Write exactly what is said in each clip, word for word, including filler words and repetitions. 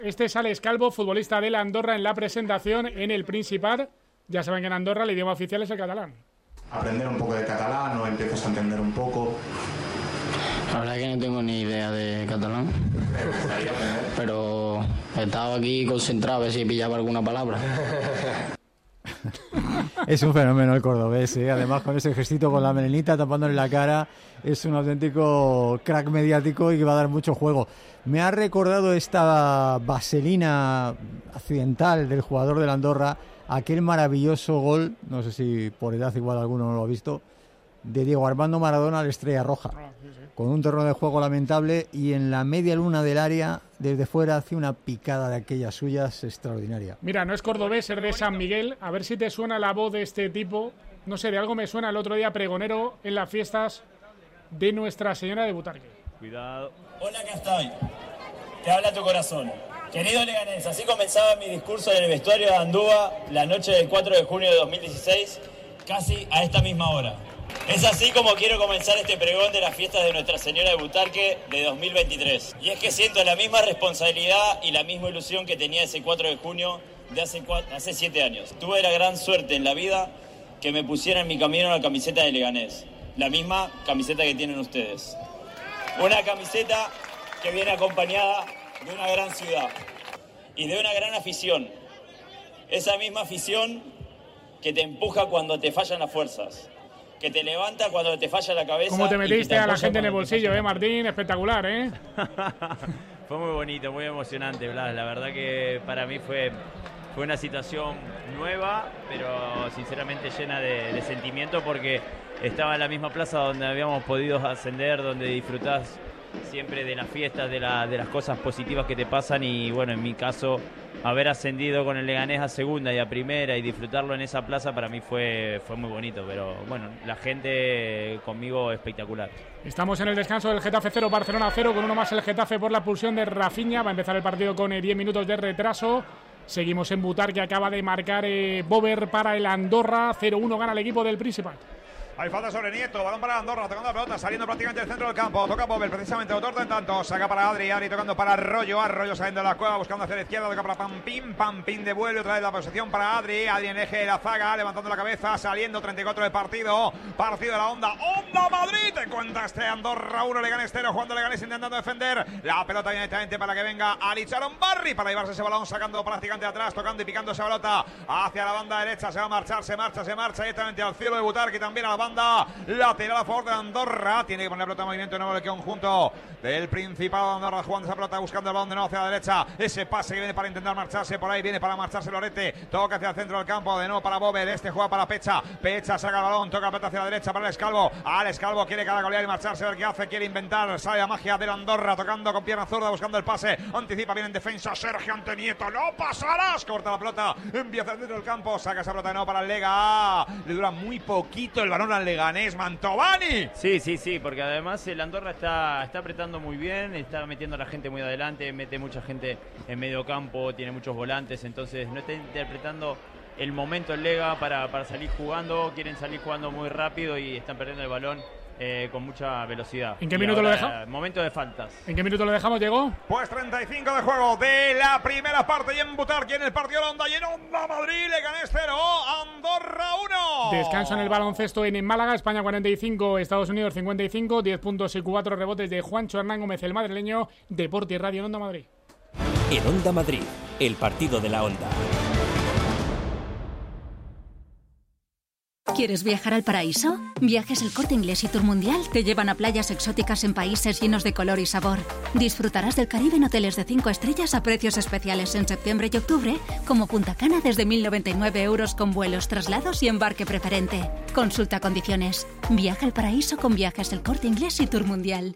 Este es Alex Calvo, futbolista de la Andorra, en la presentación en el Principat. Ya saben que en Andorra el idioma oficial es el catalán. Aprender un poco de catalán o empiezas a entender un poco. La verdad es que no tengo ni idea de catalán, pero he estado aquí concentrado a ver si pillaba alguna palabra. Es un fenómeno el cordobés, ¿eh? Además con ese gestito con la melenita tapándole la cara, es un auténtico crack mediático y que va a dar mucho juego. Me ha recordado esta vaselina accidental del jugador de la Andorra, aquel maravilloso gol, no sé si por edad igual alguno no lo ha visto, de Diego Armando Maradona al Estrella Roja, con un terreno de juego lamentable y en la media luna del área, desde fuera, hace una picada de aquellas suyas extraordinaria. Mira, no es cordobés, es de San Miguel. A ver si te suena la voz de este tipo. No sé, de algo me suena el otro día pregonero en las fiestas de Nuestra Señora de Butarque. Cuidado. Hola, acá estoy. Te habla tu corazón. Querido Leganés, así comenzaba mi discurso en el vestuario de Andúa la noche del cuatro de junio de dos mil dieciséis, casi a esta misma hora. Es así como quiero comenzar este pregón de las fiestas de Nuestra Señora de Butarque de dos mil veintitrés. Y es que siento la misma responsabilidad y la misma ilusión que tenía ese cuatro de junio de hace, cuatro, hace siete años. Tuve la gran suerte en la vida que me pusiera en mi camino la camiseta de Leganés. La misma camiseta que tienen ustedes. Una camiseta que viene acompañada de una gran ciudad y de una gran afición. Esa misma afición que te empuja cuando te fallan las fuerzas, que te levanta cuando te falla la cabeza. ¿Cómo te metiste te a la gente en el bolsillo, eh, Martín? Espectacular, ¿eh? Fue muy bonito, muy emocionante, Blas. La verdad que para mí fue, fue una situación nueva, pero sinceramente llena de, de sentimiento, porque estaba en la misma plaza donde habíamos podido ascender, donde disfrutás siempre de las fiestas, de, la, de las cosas positivas que te pasan, y bueno, en mi caso, haber ascendido con el Leganés a segunda y a primera y disfrutarlo en esa plaza para mí fue, fue muy bonito, pero bueno, la gente conmigo espectacular. Estamos en el descanso del Getafe cero, Barcelona cero, con uno más el Getafe por la expulsión de Rafinha. Va a empezar el partido con diez minutos de retraso. Seguimos en Butarque, que acaba de marcar eh, Bober para el Andorra. cero uno gana el equipo del Principat. Hay falta sobre Nieto, balón para Andorra, tocando la pelota, saliendo prácticamente del centro del campo. Toca Bober, precisamente, autor de tanto. Saca para Adri, Adri tocando para Arroyo, Arroyo saliendo de la cueva, buscando hacia la izquierda. Toca para Pampín, Pampín devuelve otra vez la posición para Adri. Adri en eje de la zaga, levantando la cabeza, saliendo. Treinta y cuatro de partido, partido de la Onda. Onda Madrid, te cuenta este Andorra uno, Leganés cero, jugando Leganés intentando defender. La pelota directamente para que venga Alicharon Barri para llevarse ese balón, sacando prácticamente atrás, tocando y picando esa pelota hacia la banda derecha. Se va a marchar, se marcha, se marcha directamente al cielo de Butarque, también a la banda lateral a favor de Andorra. Tiene que poner la pelota en movimiento de nuevo el conjunto del Principado de Andorra, jugando esa pelota, buscando el balón de nuevo hacia la derecha. Ese pase que viene para intentar marcharse por ahí, viene para marcharse Lorete. Toca hacia el centro del campo, de nuevo para Bober. Este juega para Pecha. Pecha saca el balón, toca la pelota hacia la derecha para Alex Calvo. Alex Calvo quiere caracolear y marcharse, a ver qué hace, quiere inventar. Sale la magia de Andorra, tocando con pierna zurda, buscando el pase. Anticipa bien en defensa Sergio Antenieto. No pasarás. Corta la pelota, envía hacia el centro del campo. Saca esa pelota de nuevo para el Lega. Le dura muy poquito el balón al Leganés. Mantovani. Sí, sí, sí, porque además el Andorra está, está apretando muy bien, está metiendo a la gente muy adelante, mete mucha gente en medio campo, tiene muchos volantes, entonces no está interpretando el momento el Lega para, para salir jugando, quieren salir jugando muy rápido y están perdiendo el balón eh, con mucha velocidad. ¿En qué minuto lo deja? Momento de faltas. ¿En qué minuto lo dejamos, Diego? Pues treinta y cinco de juego de la primera parte y en Butarque, en el partido de la Onda, y en Onda Madrid, Leganés cero, Andorra uno. Descanso en el baloncesto en Málaga, España cuarenta y cinco, Estados Unidos cincuenta y cinco, diez puntos y cuatro rebotes de Juancho Hernán Gómez, el madrileño. Deporte y Radio en Onda Madrid. En Onda Madrid, el partido de la Onda. ¿Quieres viajar al paraíso? Viajes El Corte Inglés y Tour Mundial te llevan a playas exóticas en países llenos de color y sabor. Disfrutarás del Caribe en hoteles de cinco estrellas a precios especiales en septiembre y octubre, como Punta Cana desde mil noventa y nueve euros con vuelos, traslados y embarque preferente. Consulta condiciones. Viaja al paraíso con Viajes El Corte Inglés y Tour Mundial.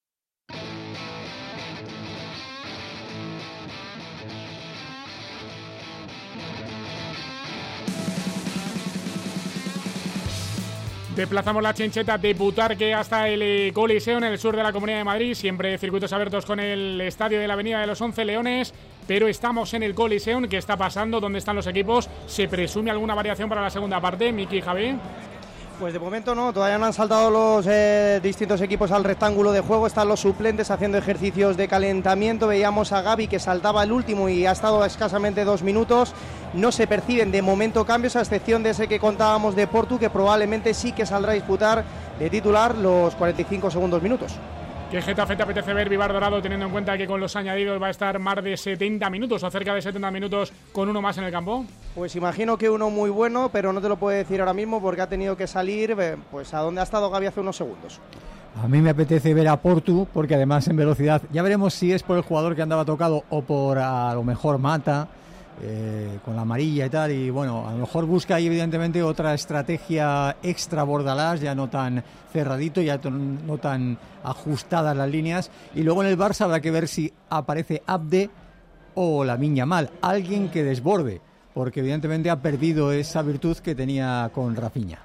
Desplazamos la chincheta de Butarque hasta el Coliseo en el sur de la Comunidad de Madrid. Siempre circuitos abiertos con el estadio de la Avenida de los Once Leones. Pero estamos en el Coliseo. ¿Qué está pasando? ¿Dónde están los equipos? ¿Se presume alguna variación para la segunda parte? Miki, Javi. Pues de momento no, todavía no han saltado los eh, distintos equipos al rectángulo de juego, están los suplentes haciendo ejercicios de calentamiento. Veíamos a Gavi que saltaba el último y ha estado escasamente dos minutos. No se perciben de momento cambios, a excepción de ese que contábamos de Portu, que probablemente sí que saldrá a disputar de titular los cuarenta y cinco segundos minutos. ¿Qué Getafe te apetece ver, Vivar Dorado, teniendo en cuenta que con los añadidos va a estar más de setenta minutos o cerca de setenta minutos con uno más en el campo? Pues imagino que uno muy bueno, pero no te lo puedo decir ahora mismo porque ha tenido que salir pues a donde ha estado Gavi hace unos segundos. A mí me apetece ver a Portu, porque además en velocidad, ya veremos si es por el jugador que andaba tocado o por a lo mejor Mata, eh, con la amarilla y tal, y bueno, a lo mejor busca ahí evidentemente otra estrategia extra Bordalás, ya no tan cerradito, ya no tan ajustadas las líneas, y luego en el Barça habrá que ver si aparece Abde o Lamine Yamal, alguien que desborde, porque evidentemente ha perdido esa virtud que tenía con Rafinha.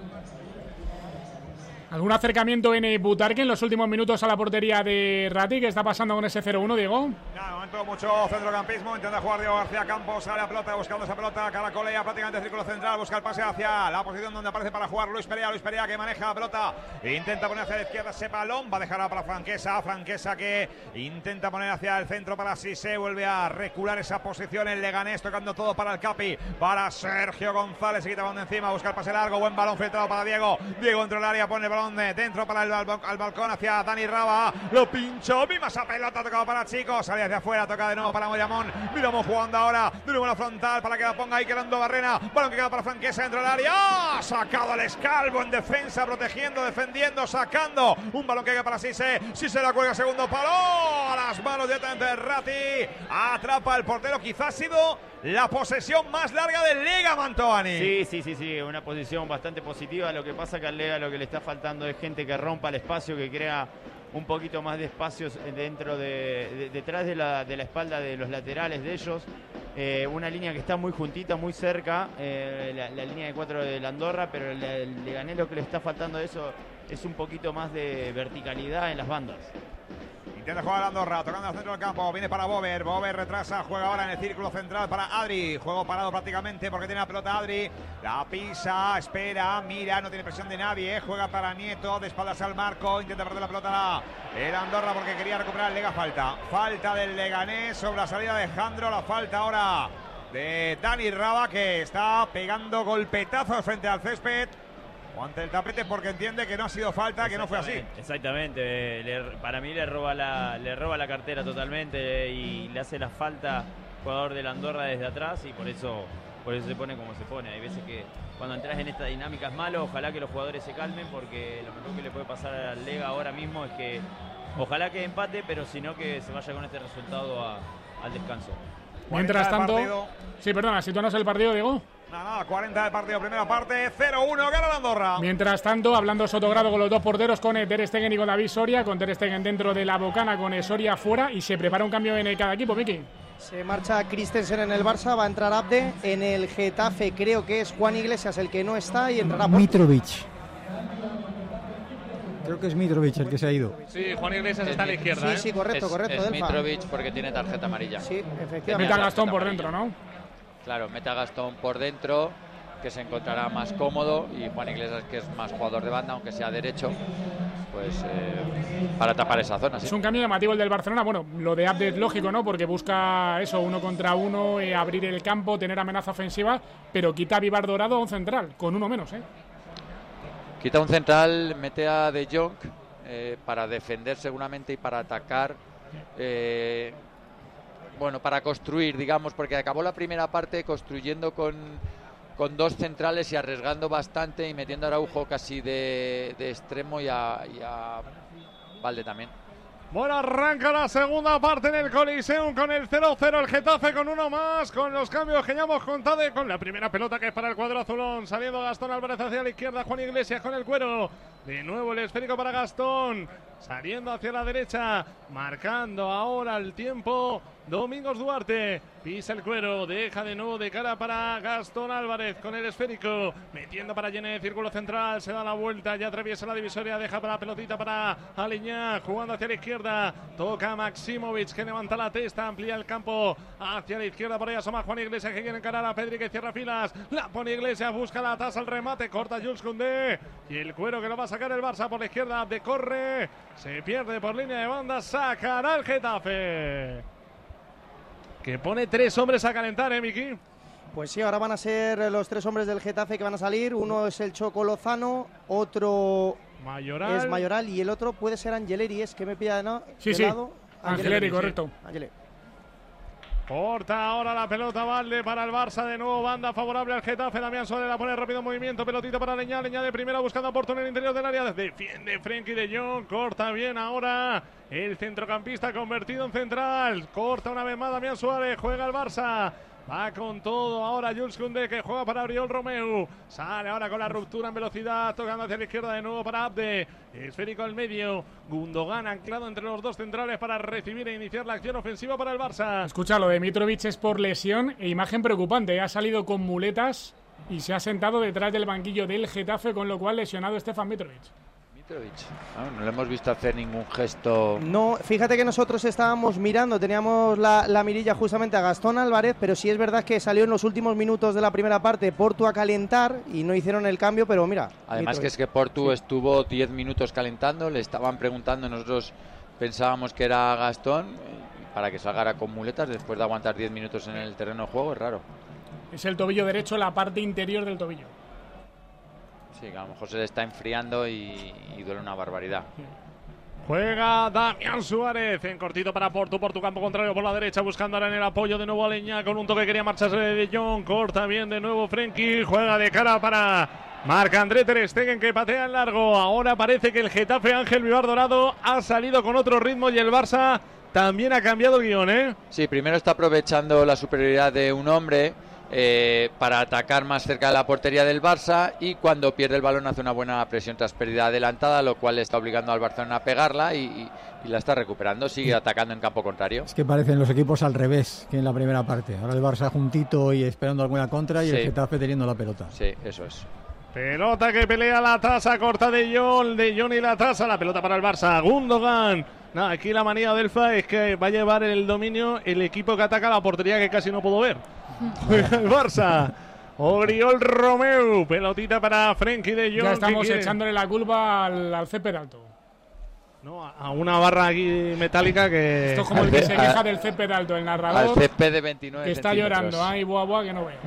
¿Algún acercamiento en Butarque en los últimos minutos a la portería de Rati? ¿Qué está pasando con ese cero uno, Diego? No, de momento mucho centrocampismo, intenta jugar Diego García Campos, sale la pelota buscando esa pelota, caracolea prácticamente círculo central, busca el pase hacia la posición donde aparece para jugar Luis Perea, Luis Perea que maneja la pelota, intenta poner hacia la izquierda ese balón, va a dejarla para Franquesa, Franquesa que intenta poner hacia el centro para Sisé, vuelve a recular esa posición el Leganés, tocando todo para el Capi, para Sergio González, se quita balón de encima, busca el pase largo, buen balón filtrado para Diego, Diego dentro del área, pone el balón de dentro para el, al, al balcón hacia Dani Raba, lo pinchó, mima esa pelota, tocado para Chico, sale hacia afuera, toca de nuevo para Moyamón, Miramón jugando ahora, de nuevo la frontal para que la ponga ahí quedando Barrena, balón que queda para Franquesa dentro del área, ¡ah! Sacado al Escalvo en defensa, protegiendo, defendiendo, sacando, un balón que queda para Sise, Sise la cuelga, segundo palo, a las manos directamente de Rati, atrapa el portero, quizás ha sido la posesión más larga del Lega, Mantovani. Sí, sí, sí, sí, una posición bastante positiva, lo que pasa que al Lega lo que le está faltando es gente que rompa el espacio, que crea un poquito más de espacios dentro de, de detrás de la, de la espalda de los laterales de ellos, eh, una línea que está muy juntita, muy cerca, eh, la, la línea de cuatro de la Andorra, pero el, el Leganés lo que le está faltando de eso es un poquito más de verticalidad en las bandas. Intenta jugar a Andorra, tocando al centro del campo, viene para Bober, Bober retrasa, juega ahora en el círculo central para Adri, juego parado prácticamente porque tiene la pelota Adri, la pisa, espera, mira, no tiene presión de nadie, juega para Nieto, de espaldas al marco, intenta perder la pelota la, el Andorra porque quería recuperar el Lega, falta, falta del Leganés sobre la salida de Jandro, la falta ahora de Dani Raba que está pegando golpetazos frente al césped, o ante el tapete porque entiende que no ha sido falta, que no fue así. Exactamente, le, para mí le roba, la, le roba la cartera totalmente y le hace la falta al jugador de la Andorra desde atrás y por eso, por eso se pone como se pone. Hay veces que cuando entras en esta dinámica es malo, ojalá que los jugadores se calmen porque lo mejor que le puede pasar al Lega ahora mismo es que ojalá que empate, pero si no que se vaya con este resultado a, al descanso. Mientras tanto, sí, perdona, situanos el partido, Diego. Nada, nada, cuarenta del partido, primera parte, cero uno, gana la Andorra. Mientras tanto, hablando Sotogrado con los dos porteros, con Ter Stegen y con David Soria, con Ter Stegen dentro de la bocana, con Soria fuera, y se prepara un cambio en cada equipo, Miki. Se marcha Christensen en el Barça, va a entrar Abde, en el Getafe creo que es Juan Iglesias el que no está y entrará Portu. Mitrovic. Creo que es Mitrovic el que se ha ido. Sí, Juan Iglesias está a la izquierda. Sí, sí, correcto, es, correcto. Es Delfa. Mitrovic porque tiene tarjeta amarilla. Sí, efectivamente. Meta Gastón por dentro, ¿no? Claro, meta Gastón por dentro, que se encontrará más cómodo, y Juan Iglesias, que es más jugador de banda, aunque sea derecho, pues eh, para tapar esa zona. ¿sí? Es un cambio llamativo el del Barcelona. Bueno, lo de Abde es lógico, ¿no? Porque busca eso, uno contra uno, eh, abrir el campo, tener amenaza ofensiva, pero quita a Vivar Dorado a un central, con uno menos, ¿eh? Quita un central, mete a De Jong eh, para defender seguramente y para atacar. Eh, bueno, para construir, digamos, porque acabó la primera parte construyendo con, con dos centrales y arriesgando bastante y metiendo a Araujo casi de, de extremo y a, y a Valde también. Bueno, arranca la segunda parte en el Coliseum con el cero cero, el Getafe con uno más, con los cambios que ya hemos contado y con la primera pelota que es para el cuadro azulón, saliendo Gastón Álvarez hacia la izquierda, Juan Iglesias con el cuero, de nuevo el esférico para Gastón, saliendo hacia la derecha, marcando ahora el tiempo Domingos Duarte pisa el cuero, deja de nuevo de cara para Gastón Álvarez con el esférico, metiendo para Llené, círculo central, se da la vuelta, ya atraviesa la divisoria, deja para la pelotita para Aleñá, jugando hacia la izquierda, toca Maximovic que levanta la testa, amplía el campo hacia la izquierda, por ahí asoma Juan Iglesias que quiere encarar a Pedri que cierra filas, la pone Iglesias, busca la tasa, el remate, corta Jules Koundé y el cuero que lo va a sacar el Barça por la izquierda, de corre, se pierde por línea de banda, sacará el Getafe. Que pone tres hombres a calentar, ¿eh, Miki? Pues sí, ahora van a ser los tres hombres del Getafe que van a salir. Uno es el Choco Lozano, otro Mayoral. es Mayoral y el otro puede ser Angeleri, es que me pilla ¿no? Sí, de sí, lado. Angeleri, sí. correcto. Angeleri. Corta ahora la pelota Valde para el Barça, de nuevo banda favorable al Getafe, Damián Suárez la pone rápido en movimiento, pelotita para Leñá, Leñá de primera buscando a Porto en el interior del área, defiende Frenkie de Jong, corta bien ahora el centrocampista convertido en central, corta una vez más Damián Suárez, juega el Barça. Va con todo ahora Jules Koundé que juega para Oriol Romeu. Sale ahora con la ruptura en velocidad, tocando hacia la izquierda de nuevo para Abde. Esférico al medio. Gundogan anclado entre los dos centrales para recibir e iniciar la acción ofensiva para el Barça. Escucha, lo de Mitrovic es por lesión e imagen preocupante. Ha salido con muletas y se ha sentado detrás del banquillo del Getafe, con lo cual lesionado Stefan Mitrovic. No, no le hemos visto hacer ningún gesto. No, fíjate que nosotros estábamos mirando, teníamos la, la mirilla justamente a Gastón Álvarez, pero sí es verdad que salió en los últimos minutos de la primera parte Portu a calentar y no hicieron el cambio, pero mira. Además Mitrovic. que es que Portu sí. estuvo diez minutos calentando, le estaban preguntando, nosotros pensábamos que era Gastón, para que salgara con muletas después de aguantar diez minutos en el terreno de juego, es raro. Es el tobillo derecho, la parte interior del tobillo. Sí, que a lo mejor se le está enfriando y, y duele una barbaridad. Juega Damián Suárez en cortito para Porto, por tu campo contrario por la derecha, buscando ahora en el apoyo de nuevo a Leñá con un toque que quería marcharse de Jong, corta bien de nuevo Frenkie, juega de cara para Marc-André ter Stegen que patea en largo. Ahora parece que el Getafe Ángel Vivar Dorado ha salido con otro ritmo y el Barça también ha cambiado el guión, ¿eh? Sí, primero está aprovechando la superioridad de un hombre Eh, para atacar más cerca de la portería del Barça, y cuando pierde el balón hace una buena presión tras pérdida adelantada, lo cual le está obligando al Barcelona a pegarla y, y, y la está recuperando, sigue atacando en campo contrario. Es que parecen los equipos al revés que en la primera parte. Ahora el Barça juntito y esperando alguna contra y sí. El Getafe teniendo la pelota. Sí, eso es. Pelota que pelea la tasa, corta de Jong, de Jong y la tasa, la pelota para el Barça, Gundogan. Nada, aquí la manía del F A es que va a llevar el dominio el equipo que ataca la portería que casi no puedo ver. Juega el Barça. Oriol Romeu, pelotita para Frenkie de Jong. Ya estamos echándole la culpa al, al césped alto. No, a una barra aquí metálica que... Esto es como el que se queja del césped alto, el narrador. Al césped de veintinueve que está llorando, ay, buah, buah, que no ve.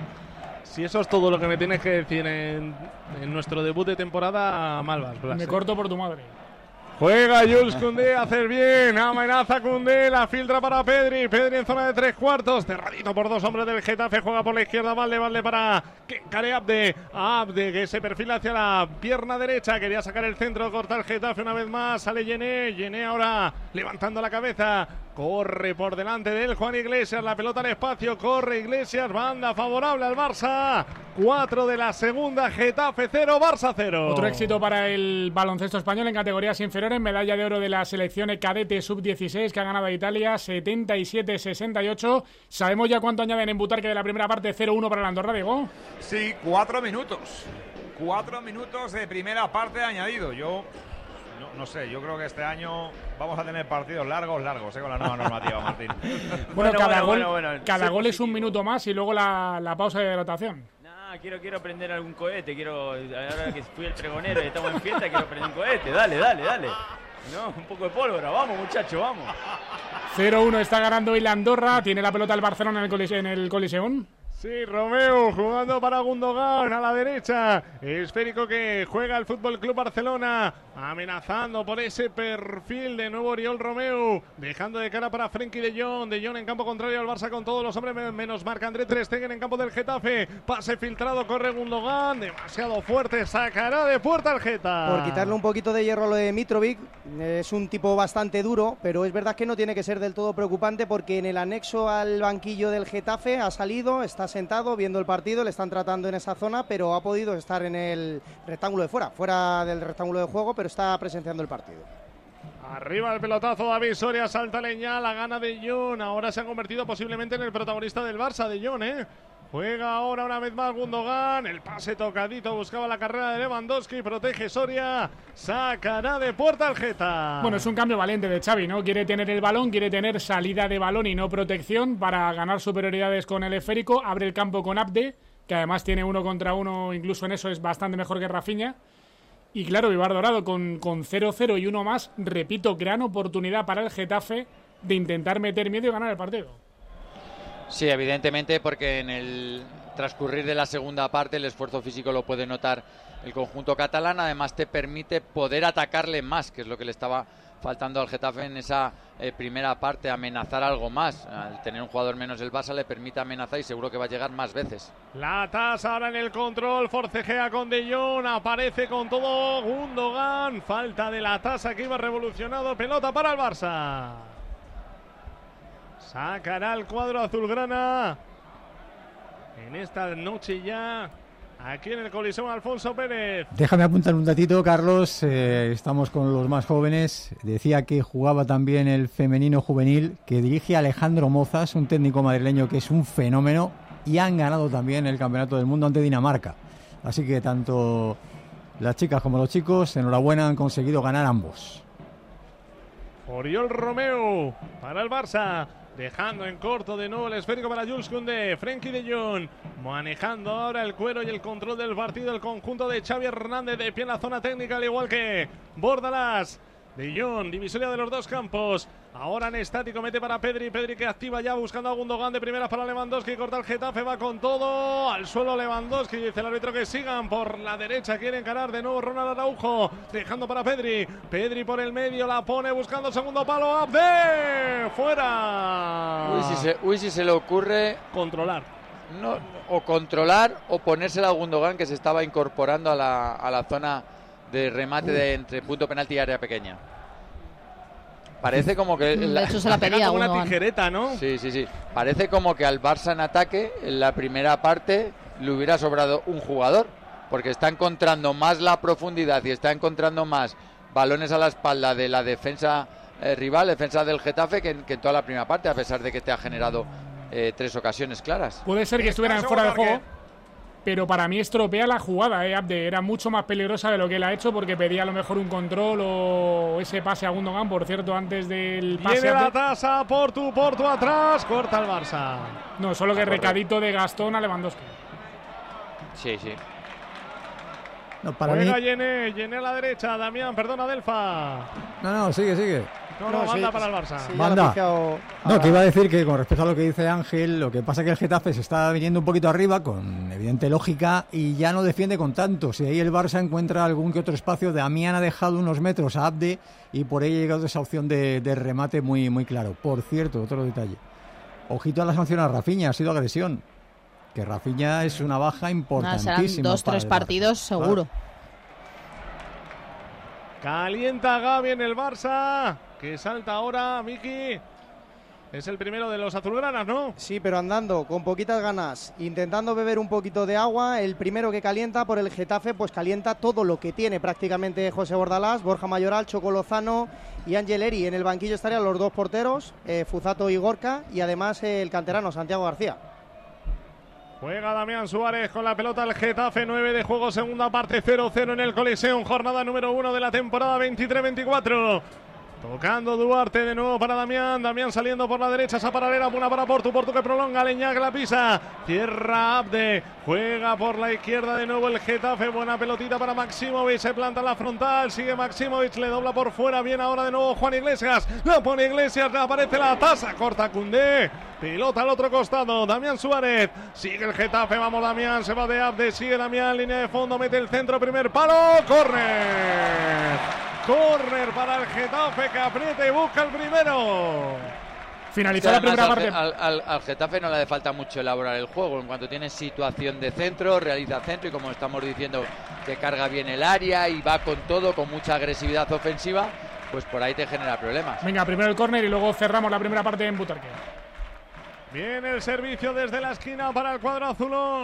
Si eso es todo lo que me tienes que decir en, en nuestro debut de temporada, Malvas, Blas, me ¿eh? corto por tu madre. Juega Jules Koundé, hacer bien, amenaza Koundé, la filtra para Pedri, Pedri en zona de tres cuartos, cerradito por dos hombres del Getafe, juega por la izquierda, Valde, Valde para Kenkare Abde, Abde que se perfila hacia la pierna derecha, quería sacar el centro, corta el Getafe una vez más, sale Llené, Llené ahora levantando la cabeza, corre por delante de él Juan Iglesias, la pelota al espacio, corre Iglesias, banda favorable al Barça, cuatro de la segunda, Getafe cero, Barça cero. Otro éxito para el baloncesto español en categorías inferiores, medalla de oro de la selección cadete sub dieciséis que ha ganado a Italia setenta y siete sesenta y ocho. ¿Sabemos ya cuánto añaden en Butarque de la primera parte? cero uno para la Andorra, Diego. Sí, cuatro minutos. Cuatro minutos de primera parte añadido. Yo no, no sé, yo creo que este año vamos a tener partidos largos, largos, ¿eh? Con la nueva normativa, Martín. Bueno, bueno, cada, bueno, gol, bueno, bueno. cada Sí, gol es positivo. un minuto más y luego la, la pausa de rotación. Nah, quiero, quiero prender algún cohete, quiero, ahora que fui el pregonero y estamos en fiesta, quiero prender un cohete, dale, dale, dale. No, un poco de pólvora, vamos muchachos, vamos. cero uno está ganando hoy la Andorra, tiene la pelota el Barcelona en el, colise, en el Coliseum. Sí, Romeu jugando para Gundogan a la derecha. Esférico que juega el Fútbol Club Barcelona. Amenazando por ese perfil de nuevo Oriol Romeu. Dejando de cara para Frenkie de Jong. De Jong en campo contrario al Barça con todos los hombres menos Marc-André ter Stegen en campo del Getafe. Pase filtrado, corre Gundogan. Demasiado fuerte, sacará de puerta al Geta. Por quitarle un poquito de hierro a lo de Mitrovic, es un tipo bastante duro, pero es verdad que no tiene que ser del todo preocupante porque en el anexo al banquillo del Getafe ha salido, está sentado viendo el partido, le están tratando en esa zona, pero ha podido estar en el rectángulo de fuera, fuera del rectángulo de juego, pero está presenciando el partido. Arriba el pelotazo, David Soria, salta Leñá, la gana de Jong. Ahora se ha convertido posiblemente en el protagonista del Barça, de Jong, ¿eh? Juega ahora una vez más Gundogan, el pase tocadito, buscaba la carrera de Lewandowski, protege Soria, sacará de puerta al Geta. Bueno, es un cambio valiente de Xavi, ¿no? Quiere tener el balón, quiere tener salida de balón y no protección para ganar superioridades con el esférico, abre el campo con Abde, que además tiene uno contra uno, incluso en eso es bastante mejor que Rafinha. Y claro, Ibar Dorado con, con cero cero y uno más, repito, gran oportunidad para el Getafe de intentar meter miedo y ganar el partido. Sí, evidentemente, porque en el transcurrir de la segunda parte el esfuerzo físico lo puede notar el conjunto catalán, además te permite poder atacarle más, que es lo que le estaba faltando al Getafe en esa eh, primera parte, amenazar algo más. Al tener un jugador menos el Barça le permite amenazar y seguro que va a llegar más veces. La tasa ahora en el control, forcejea con De Jong, aparece con todo Gundogan, falta de la tasa que iba revolucionado, pelota para el Barça. Sacará el cuadro azulgrana en esta noche ya aquí en el Coliseo Alfonso Pérez. Déjame apuntar un datito, Carlos. Eh, estamos con los más jóvenes. Decía que jugaba también el femenino juvenil, que dirige Alejandro Mozas, un técnico madrileño que es un fenómeno, y han ganado también el Campeonato del Mundo ante Dinamarca. Así que tanto las chicas como los chicos, enhorabuena, han conseguido ganar ambos. Oriol Romeu para el Barça. Dejando en corto de nuevo el esférico para Jules Koundé. Frenkie de Jong manejando ahora el cuero y el control del partido. El conjunto de Xavi Hernández de pie en la zona técnica, al igual que Bordalás. De Jong, divisoria de los dos campos. Ahora en estático, mete para Pedri. Pedri que activa ya buscando a Gundogan de primera para Lewandowski. Corta el Getafe, va con todo. Al suelo Lewandowski, dice el árbitro que sigan por la derecha. Quiere encarar de nuevo Ronald Araujo. Dejando para Pedri. Pedri por el medio, la pone buscando segundo palo. Abde, fuera. Uy, si se, uy, si se le ocurre controlar. No, o controlar o ponérsela a Gundogan, que se estaba incorporando a la, a la zona de remate de entre punto penalti y área pequeña. Parece como que de hecho se la pedía como una tijereta, ¿no? Sí, sí, sí. Parece como que al Barça en ataque en la primera parte le hubiera sobrado un jugador, porque está encontrando más la profundidad y está encontrando más balones a la espalda de la defensa eh, rival, defensa del Getafe, que, que en toda la primera parte, a pesar de que te ha generado eh, tres ocasiones claras. Puede ser que estuvieran fuera de juego, pero para mí estropea la jugada, ¿eh? Abde era mucho más peligrosa de lo que él ha hecho, porque pedía a lo mejor un control o ese pase a Gundogan, por cierto, antes del pase. Viene la tasa, Portu, Portu atrás, corta el Barça. No, solo que recadito de Gastón a Lewandowski. Sí, sí. No, para Juega mí... Yené, Yené a la derecha, Damián, perdona, Delfa. No, no, sigue, sigue. No, no, No, manda sí, para el Barça. sí, Manda. Fijado... No, que iba a decir que con respecto a lo que dice Ángel, lo que pasa es que el Getafe se está viniendo un poquito arriba, con evidente lógica, y ya no defiende con tanto. Si ahí el Barça encuentra algún que otro espacio, Damián ha dejado unos metros a Abde y por ahí ha llegado esa opción de, de remate muy, muy claro. Por cierto, otro detalle. Ojito a la sanción a Rafinha, ha sido agresión. Que Rafinha es una baja importantísima. Serán dos, para tres el partidos Barça. seguro. Calienta Gavi en el Barça, que salta ahora Miki. Es el primero de los azulgranas, ¿no? Sí, pero andando, con poquitas ganas, intentando beber un poquito de agua. El primero que calienta por el Getafe, pues calienta todo lo que tiene prácticamente José Bordalás, Borja Mayoral, Choco Lozano y Ángel Eri. En el banquillo estarían los dos porteros, eh, Fuzato y Gorka, y además eh, el canterano Santiago García. Juega Damián Suárez con la pelota al Getafe, nueve de juego, segunda parte, cero cero en el Coliseum, jornada número uno de la temporada veintitrés veinticuatro. Tocando Duarte de nuevo para Damián, Damián saliendo por la derecha, esa paralela, una para Portu, Portu que prolonga, Leñac la pisa, cierra Abde, juega por la izquierda de nuevo el Getafe, buena pelotita para Maximovic, se planta en la frontal, sigue Maximovic, le dobla por fuera, bien ahora de nuevo Juan Iglesias, la pone Iglesias, le aparece la tasa, corta Koundé, pilota al otro costado, Damián Suárez, sigue el Getafe, vamos Damián, se va de Abde, sigue Damián, línea de fondo, mete el centro, primer palo, córner. Córner para el Getafe, que aprieta y busca el primero. Finalizó la primera al, parte. Al, al, al Getafe no le hace falta mucho elaborar el juego. En cuanto tiene situación de centro, realiza centro y, como estamos diciendo, que carga bien el área y va con todo, con mucha agresividad ofensiva, pues por ahí te genera problemas. Venga, primero el córner y luego cerramos la primera parte en Butarque. Viene el servicio desde la esquina para el cuadro azulón.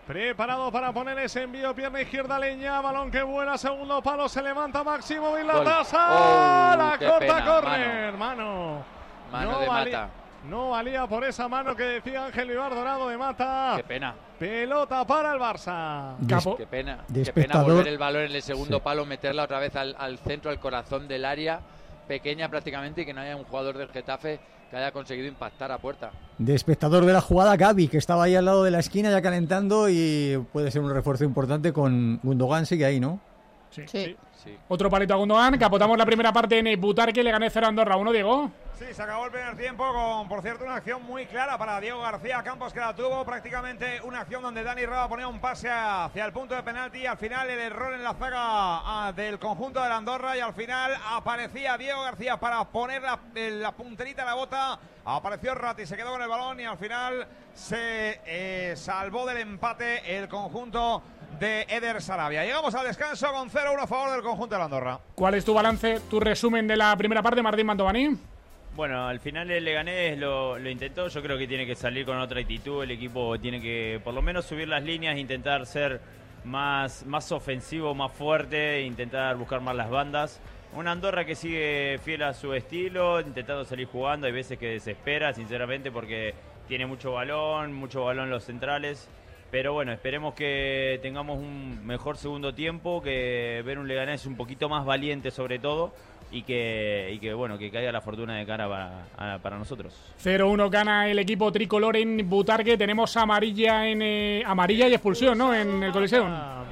Preparado para poner ese envío, pierna izquierda, Leña, balón que vuela, segundo palo, se levanta Máximo y la tasa, oh, la qué corta pena, córner, mano. Mano, mano no de valía, Mata. No valía por esa mano que decía Ángel Vivar Dorado de Mata. Qué pena. Pelota para el Barça. Capo. Qué pena, de qué pena espectador. volver el balón en el segundo Sí. palo, meterla otra vez al, al centro, al corazón del área, pequeña prácticamente, y que no haya un jugador del Getafe que haya conseguido impactar a puerta. De espectador de la jugada, Gavi, que estaba ahí al lado de la esquina ya calentando y puede ser un refuerzo importante con Gundogan, sigue ahí, ¿no? Sí. Sí. Sí. Otro palito a Gundogan. Capotamos la primera parte en Butarque. Le gané cero a Andorra. Uno, Diego. Sí, se acabó el primer tiempo con, por cierto, una acción muy clara para Diego García Campos, que la tuvo prácticamente una acción donde Dani Raba ponía un pase hacia el punto de penalti y al final el error en la zaga ah, del conjunto de la Andorra y al final aparecía Diego García para poner la, la punterita a la bota, apareció Ratti, se quedó con el balón y al final se eh, salvó del empate el conjunto de Eder Sarabia. Llegamos al descanso con cero uno a favor del conjunto de la Andorra. ¿Cuál es tu balance, tu resumen de la primera parte, Martín Mantovani? Bueno, al final el Leganés lo, lo intentó, yo creo que tiene que salir con otra actitud, el equipo tiene que por lo menos subir las líneas, intentar ser más, más ofensivo, más fuerte, intentar buscar más las bandas. Una Andorra que sigue fiel a su estilo, intentando salir jugando, hay veces que desespera, sinceramente, porque tiene mucho balón, mucho balón los centrales. Pero bueno, esperemos que tengamos un mejor segundo tiempo, que ver un Leganés un poquito más valiente sobre todo y que, y que bueno, que caiga la fortuna de cara para, a, para nosotros. cero uno gana el equipo tricolor en Butarque. Tenemos amarilla en eh, amarilla y expulsión, ¿no? En el Coliseum.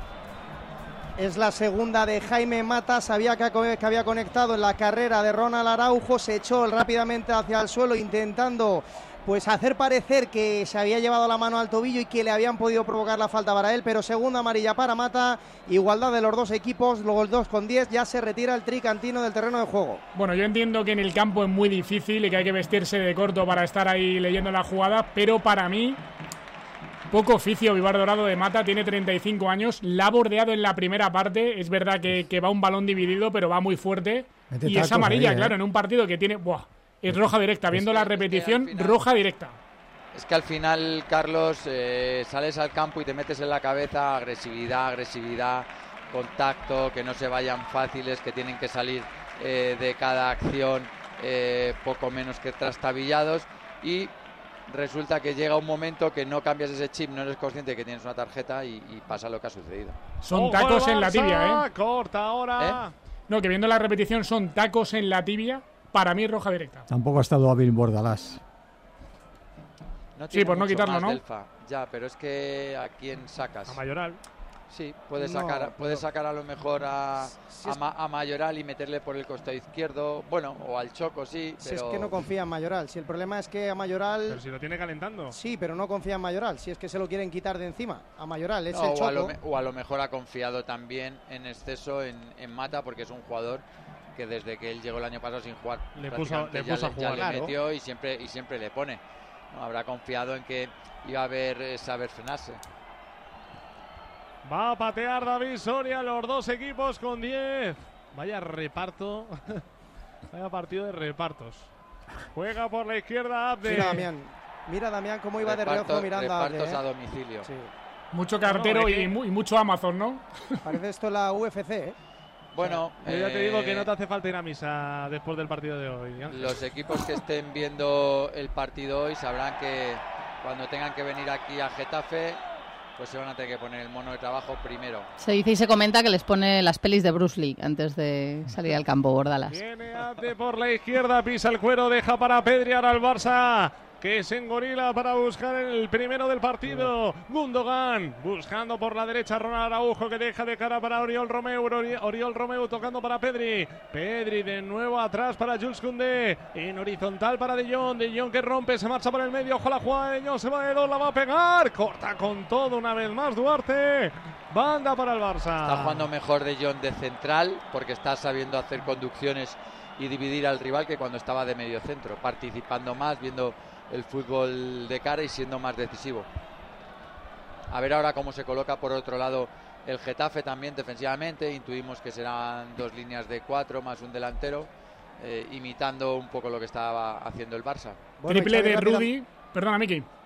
Es la segunda de Jaime Mata, sabía que había conectado en la carrera de Ronald Araujo, se echó rápidamente hacia el suelo intentando pues hacer parecer que se había llevado la mano al tobillo y que le habían podido provocar la falta para él, pero segunda amarilla para Mata, igualdad de los dos equipos, luego el dos con diez, ya se retira el tricantino del terreno de juego. Bueno, yo entiendo que en el campo es muy difícil y que hay que vestirse de corto para estar ahí leyendo la jugada, pero para mí, poco oficio Vivar Dorado de Mata, tiene treinta y cinco años, la ha bordeado en la primera parte, es verdad que, que va un balón dividido, pero va muy fuerte, Mete y es tacos amarilla, ahí, ¿eh? claro, en un partido que tiene... ¡Buah! Es roja directa, viendo Es que- la es que repetición, al final- roja directa. Es que al final, Carlos, eh, sales al campo y te metes en la cabeza agresividad, agresividad, contacto, que no se vayan fáciles, que tienen que salir eh, de cada acción eh, poco menos que trastabillados, y resulta que llega un momento que no cambias ese chip, no eres consciente de que tienes una tarjeta y, y pasa lo que ha sucedido. Son Ojo tacos el en la Barça, tibia, ¿eh? Corta ahora. No, que viendo la repetición son tacos en la tibia, para mí roja directa. Tampoco ha estado hábil Bordalás. No Sí, tiene por no mucho quitarlo, más ¿no? del F A. Ya, pero es que ¿a quién sacas? A Mayoral. Sí, puedes No, sacar, pero- puedes sacar a lo mejor a, Si a, es- Ma- a Mayoral y meterle por el costado izquierdo, bueno, o al Choco, sí, Si pero es que no confía en Mayoral, si el problema es que a Mayoral... Pero si lo tiene calentando. Sí, pero no confía en Mayoral, si es que se lo quieren quitar de encima. A Mayoral, es no, el o, a lo, Choco. me- o a lo mejor ha confiado también en exceso en, en Mata, porque es un jugador que desde que él llegó el año pasado sin jugar Le puso- prácticamente le ya puso a ya jugar, le claro. metió y siempre y siempre le pone. No, habrá confiado en que iba a haber eh, saber frenarse. Va a patear David Soria, los dos equipos con diez. Vaya reparto. Vaya partido de repartos. Juega por la izquierda Abde. Mira, Damián. Mira, Damián, cómo iba de Reparto- reojo mirando a Abde, repartos ¿eh? a domicilio. Sí. Mucho cartero No, es y, que- mu- y mucho Amazon, ¿no? Parece esto la U F C, ¿eh? Bueno, Yo ya te digo que eh, no te hace falta ir a misa después del partido de hoy. Ángel. los equipos que estén viendo el partido hoy sabrán que cuando tengan que venir aquí a Getafe, pues se van a tener que poner el mono de trabajo primero. Se dice y se comenta que les pone las pelis de Bruce Lee antes de salir al campo, Bordalas. Viene Abde por la izquierda, pisa el cuero, deja para Pedri ahora al Barça, que se engorila para buscar el primero del partido. Gundogan buscando por la derecha, Ronald Araujo, que deja de cara para Oriol Romeu. Ori- Oriol Romeu tocando para Pedri. Pedri de nuevo atrás para Jules Koundé. En horizontal para De Jong. De Jong que rompe, se marcha por el medio. Ojo a la jugada de De Jong, se va de dos, la va a pegar. Corta con todo una vez más Duarte. Banda para el Barça. Está jugando mejor De Jong de central porque está sabiendo hacer conducciones y dividir al rival que cuando estaba de medio centro, participando más, viendo el fútbol de cara y siendo más decisivo. A ver ahora cómo se coloca por otro lado el Getafe también defensivamente. Intuimos que serán dos líneas de cuatro más un delantero, eh, imitando un poco lo que estaba haciendo el Barça. Bueno, Triple y Xavi de rápida- Rudy. Perdona, Miki.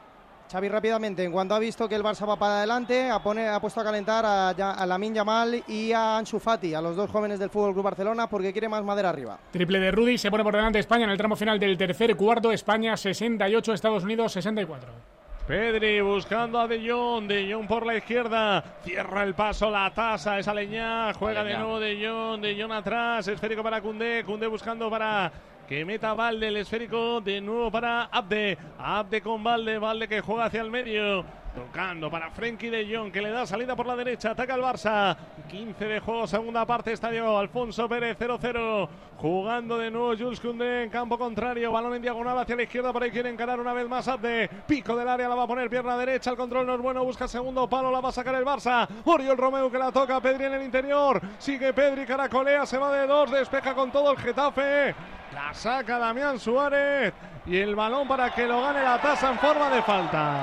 Xavi, rápidamente, en cuanto ha visto que el Barça va para adelante, ha, pone, ha puesto a calentar a, a Lamine Yamal y a Ansu Fati, a los dos jóvenes del F C Barcelona, porque quiere más madera arriba. Triple de Rudy, se pone por delante España en el tramo final del tercer cuarto. España sesenta y ocho, Estados Unidos sesenta y cuatro. Pedri buscando a De Jong, De Jong por la izquierda, cierra el paso, la tasa, es Aleñá, juega Aleñá. De nuevo De Jong, De Jong atrás, esférico para Koundé, Koundé buscando para que meta Valde, el esférico de nuevo para Abde, Abde con Valde, Valde que juega hacia el medio, tocando para Frenkie De Jong, que le da salida por la derecha, ataca el Barça, quince de juego, segunda parte, estadio Alfonso Pérez, cero cero, jugando de nuevo Jules Koundé en campo contrario, balón en diagonal hacia la izquierda, por ahí quiere encarar una vez más Abde, pico del área, la va a poner pierna derecha, el control no es bueno, busca segundo palo, la va a sacar el Barça, Oriol Romeu que la toca, Pedri en el interior, sigue Pedri, caracolea, se va de dos, despeja con todo el Getafe, la saca Damián Suárez y el balón para que lo gane la tasa en forma de falta.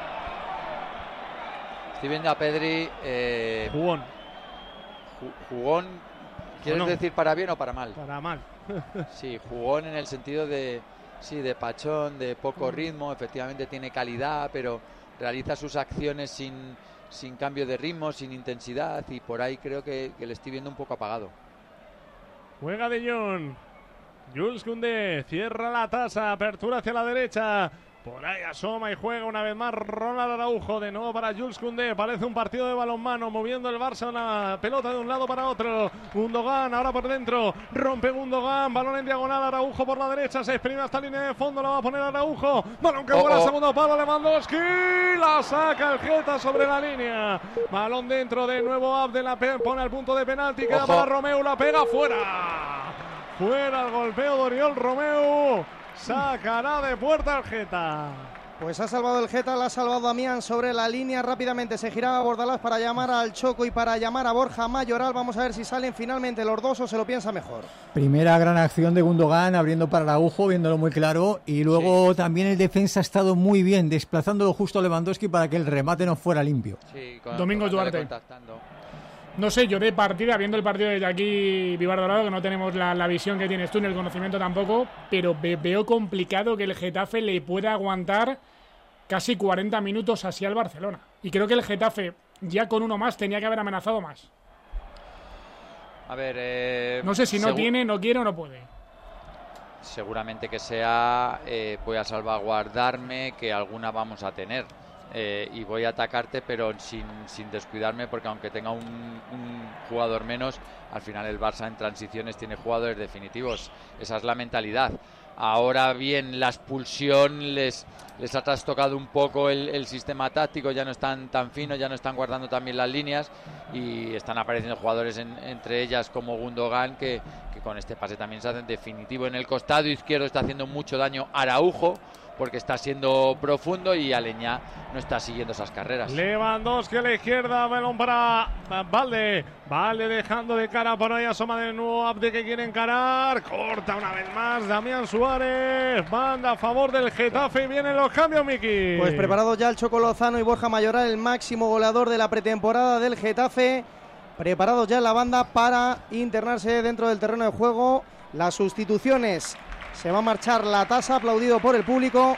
Estoy viendo a Pedri. Eh, jugón. Ju jugón. ¿Quieres no. decir para bien o para mal? Para mal. Sí, jugón en el sentido de, sí, de pachón, de poco ritmo. Efectivamente tiene calidad, pero realiza sus acciones sin, sin cambio de ritmo, sin intensidad. Y por ahí creo que, que le estoy viendo un poco apagado. Juega De Jong. Jules Koundé cierra la tasa, apertura hacia la derecha, por ahí asoma y juega una vez más Ronald Araujo, de nuevo para Jules Koundé, parece un partido de balonmano, moviendo el Barça una pelota de un lado para otro, Gundogan ahora por dentro, rompe Gundogan, balón en diagonal, Araujo por la derecha, se exprime hasta línea de fondo, la va a poner Araujo, balón que oh, vuela, oh. segundo palo, Lewandowski, la saca el Geta sobre la línea, balón dentro, de nuevo Abde, la pone al punto de penalti, queda Ojo. para Romeu, la pega fuera. Fuera el golpeo de Oriol Romeu. Sacará de puerta el Geta. Pues ha salvado el Geta, la ha salvado Damián sobre la línea. Rápidamente se giraba Bordalás para llamar al Choco y para llamar a Borja Mayoral. Vamos a ver si salen finalmente los dos o se lo piensa mejor. Primera gran acción de Gundogan, abriendo para Araujo, viéndolo muy claro. Y luego sí. también el defensa ha estado muy bien, desplazándolo justo a Lewandowski para que el remate no fuera limpio. Sí, con, Domingo Duarte. No sé, yo de partida, viendo el partido desde aquí, Vivar Dorado, que no tenemos la, la visión que tienes tú, ni el conocimiento tampoco, pero ve, veo complicado que el Getafe le pueda aguantar casi cuarenta minutos así al Barcelona. Y creo que el Getafe, ya con uno más, tenía que haber amenazado más. A ver... Eh, no sé si no tiene, no quiere o no puede. Seguramente que sea, eh, voy a salvaguardarme, que alguna vamos a tener. Eh, y voy a atacarte, pero sin, sin descuidarme, porque aunque tenga un, un jugador menos, al final el Barça en transiciones tiene jugadores definitivos. Esa es la mentalidad. Ahora bien, la expulsión les, les ha trastocado un poco el, el sistema táctico, ya no están tan finos, ya no están guardando tan bien las líneas y están apareciendo jugadores en, entre ellas como Gundogan, que, que con este pase también se hacen definitivo. En el costado izquierdo está haciendo mucho daño Araujo, porque está siendo profundo, y Aleñá no está siguiendo esas carreras. Lewandowski a la izquierda, balón para Valde, Valde dejando de cara, por ahí asoma de nuevo Abde, que quiere encarar, corta una vez más Damián Suárez, banda a favor del Getafe y vienen los cambios, Miki. Pues preparado ya el Choco Lozano y Borja Mayoral, el máximo goleador de la pretemporada del Getafe, preparados ya en la banda para internarse dentro del terreno de juego. Las sustituciones: se va a marchar la tasa, aplaudido por el público.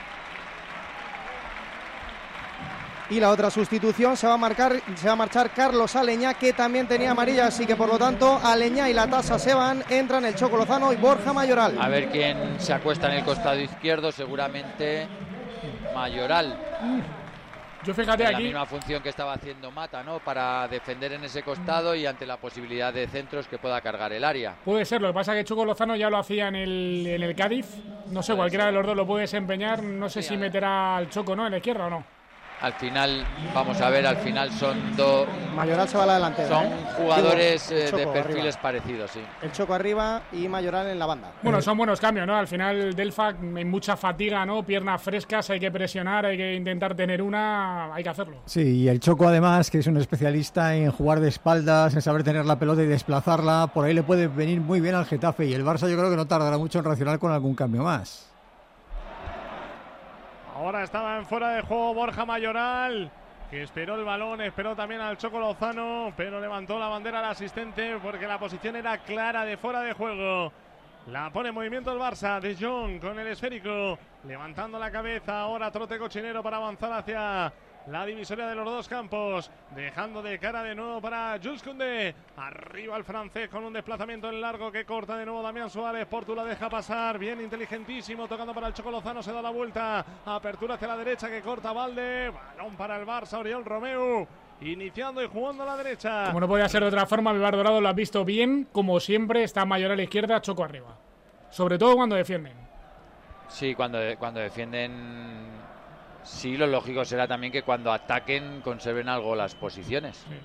Y la otra sustitución, se va a marcar, se va a marchar Carlos Aleñá, que también tenía amarilla, así que por lo tanto Aleñá y la tasa se van, entran el Choco Lozano y Borja Mayoral. A ver quién se acuesta en el costado izquierdo, seguramente Mayoral. Yo fíjate en aquí. La misma función que estaba haciendo Mata, ¿no? Para defender en ese costado y ante la posibilidad de centros que pueda cargar el área. Puede ser, lo que pasa es que Choco Lozano ya lo hacía en el, en el Cádiz. No sé, cualquiera de los dos lo puede desempeñar. No sé sí, si meterá al Choco, ¿no? En la izquierda o no. Al final, vamos a ver, al final son dos... Mayoral se va a la delantera. Son ¿eh? jugadores Digo, eh, Choco, de perfiles arriba. parecidos, sí. El Choco arriba y Mayoral en la banda. Bueno, son buenos cambios, ¿no? Al final Delfa, en mucha fatiga, ¿no? Piernas frescas, hay que presionar, hay que intentar tener una, hay que hacerlo. Sí, y el Choco además, que es un especialista en jugar de espaldas, en saber tener la pelota y desplazarla, por ahí le puede venir muy bien al Getafe, y el Barça yo creo que no tardará mucho en reaccionar con algún cambio más. Ahora estaba en fuera de juego Borja Mayoral, que esperó el balón, esperó también al Choco Lozano, pero levantó la bandera al asistente porque la posición era clara de fuera de juego. La pone en movimiento el Barça. De Jong con el esférico. Levantando la cabeza. Ahora trote cochinero para avanzar hacia la divisoria de los dos campos. Dejando de cara de nuevo para Jules Koundé. Arriba el francés con un desplazamiento en largo que corta de nuevo Damián Suárez. Portu la deja pasar. Bien, inteligentísimo. Tocando para el Choco Lozano. Se da la vuelta. Apertura hacia la derecha que corta Valde. Balón para el Barça. Oriol Romeu. Iniciando y jugando a la derecha. Como no podía ser de otra forma, Vivar Dorado lo has visto bien. Como siempre, está Mayor a la izquierda, Choco arriba. Sobre todo cuando defienden. Sí, cuando, cuando defienden, sí, lo lógico será también que cuando ataquen conserven algo las posiciones. Sí.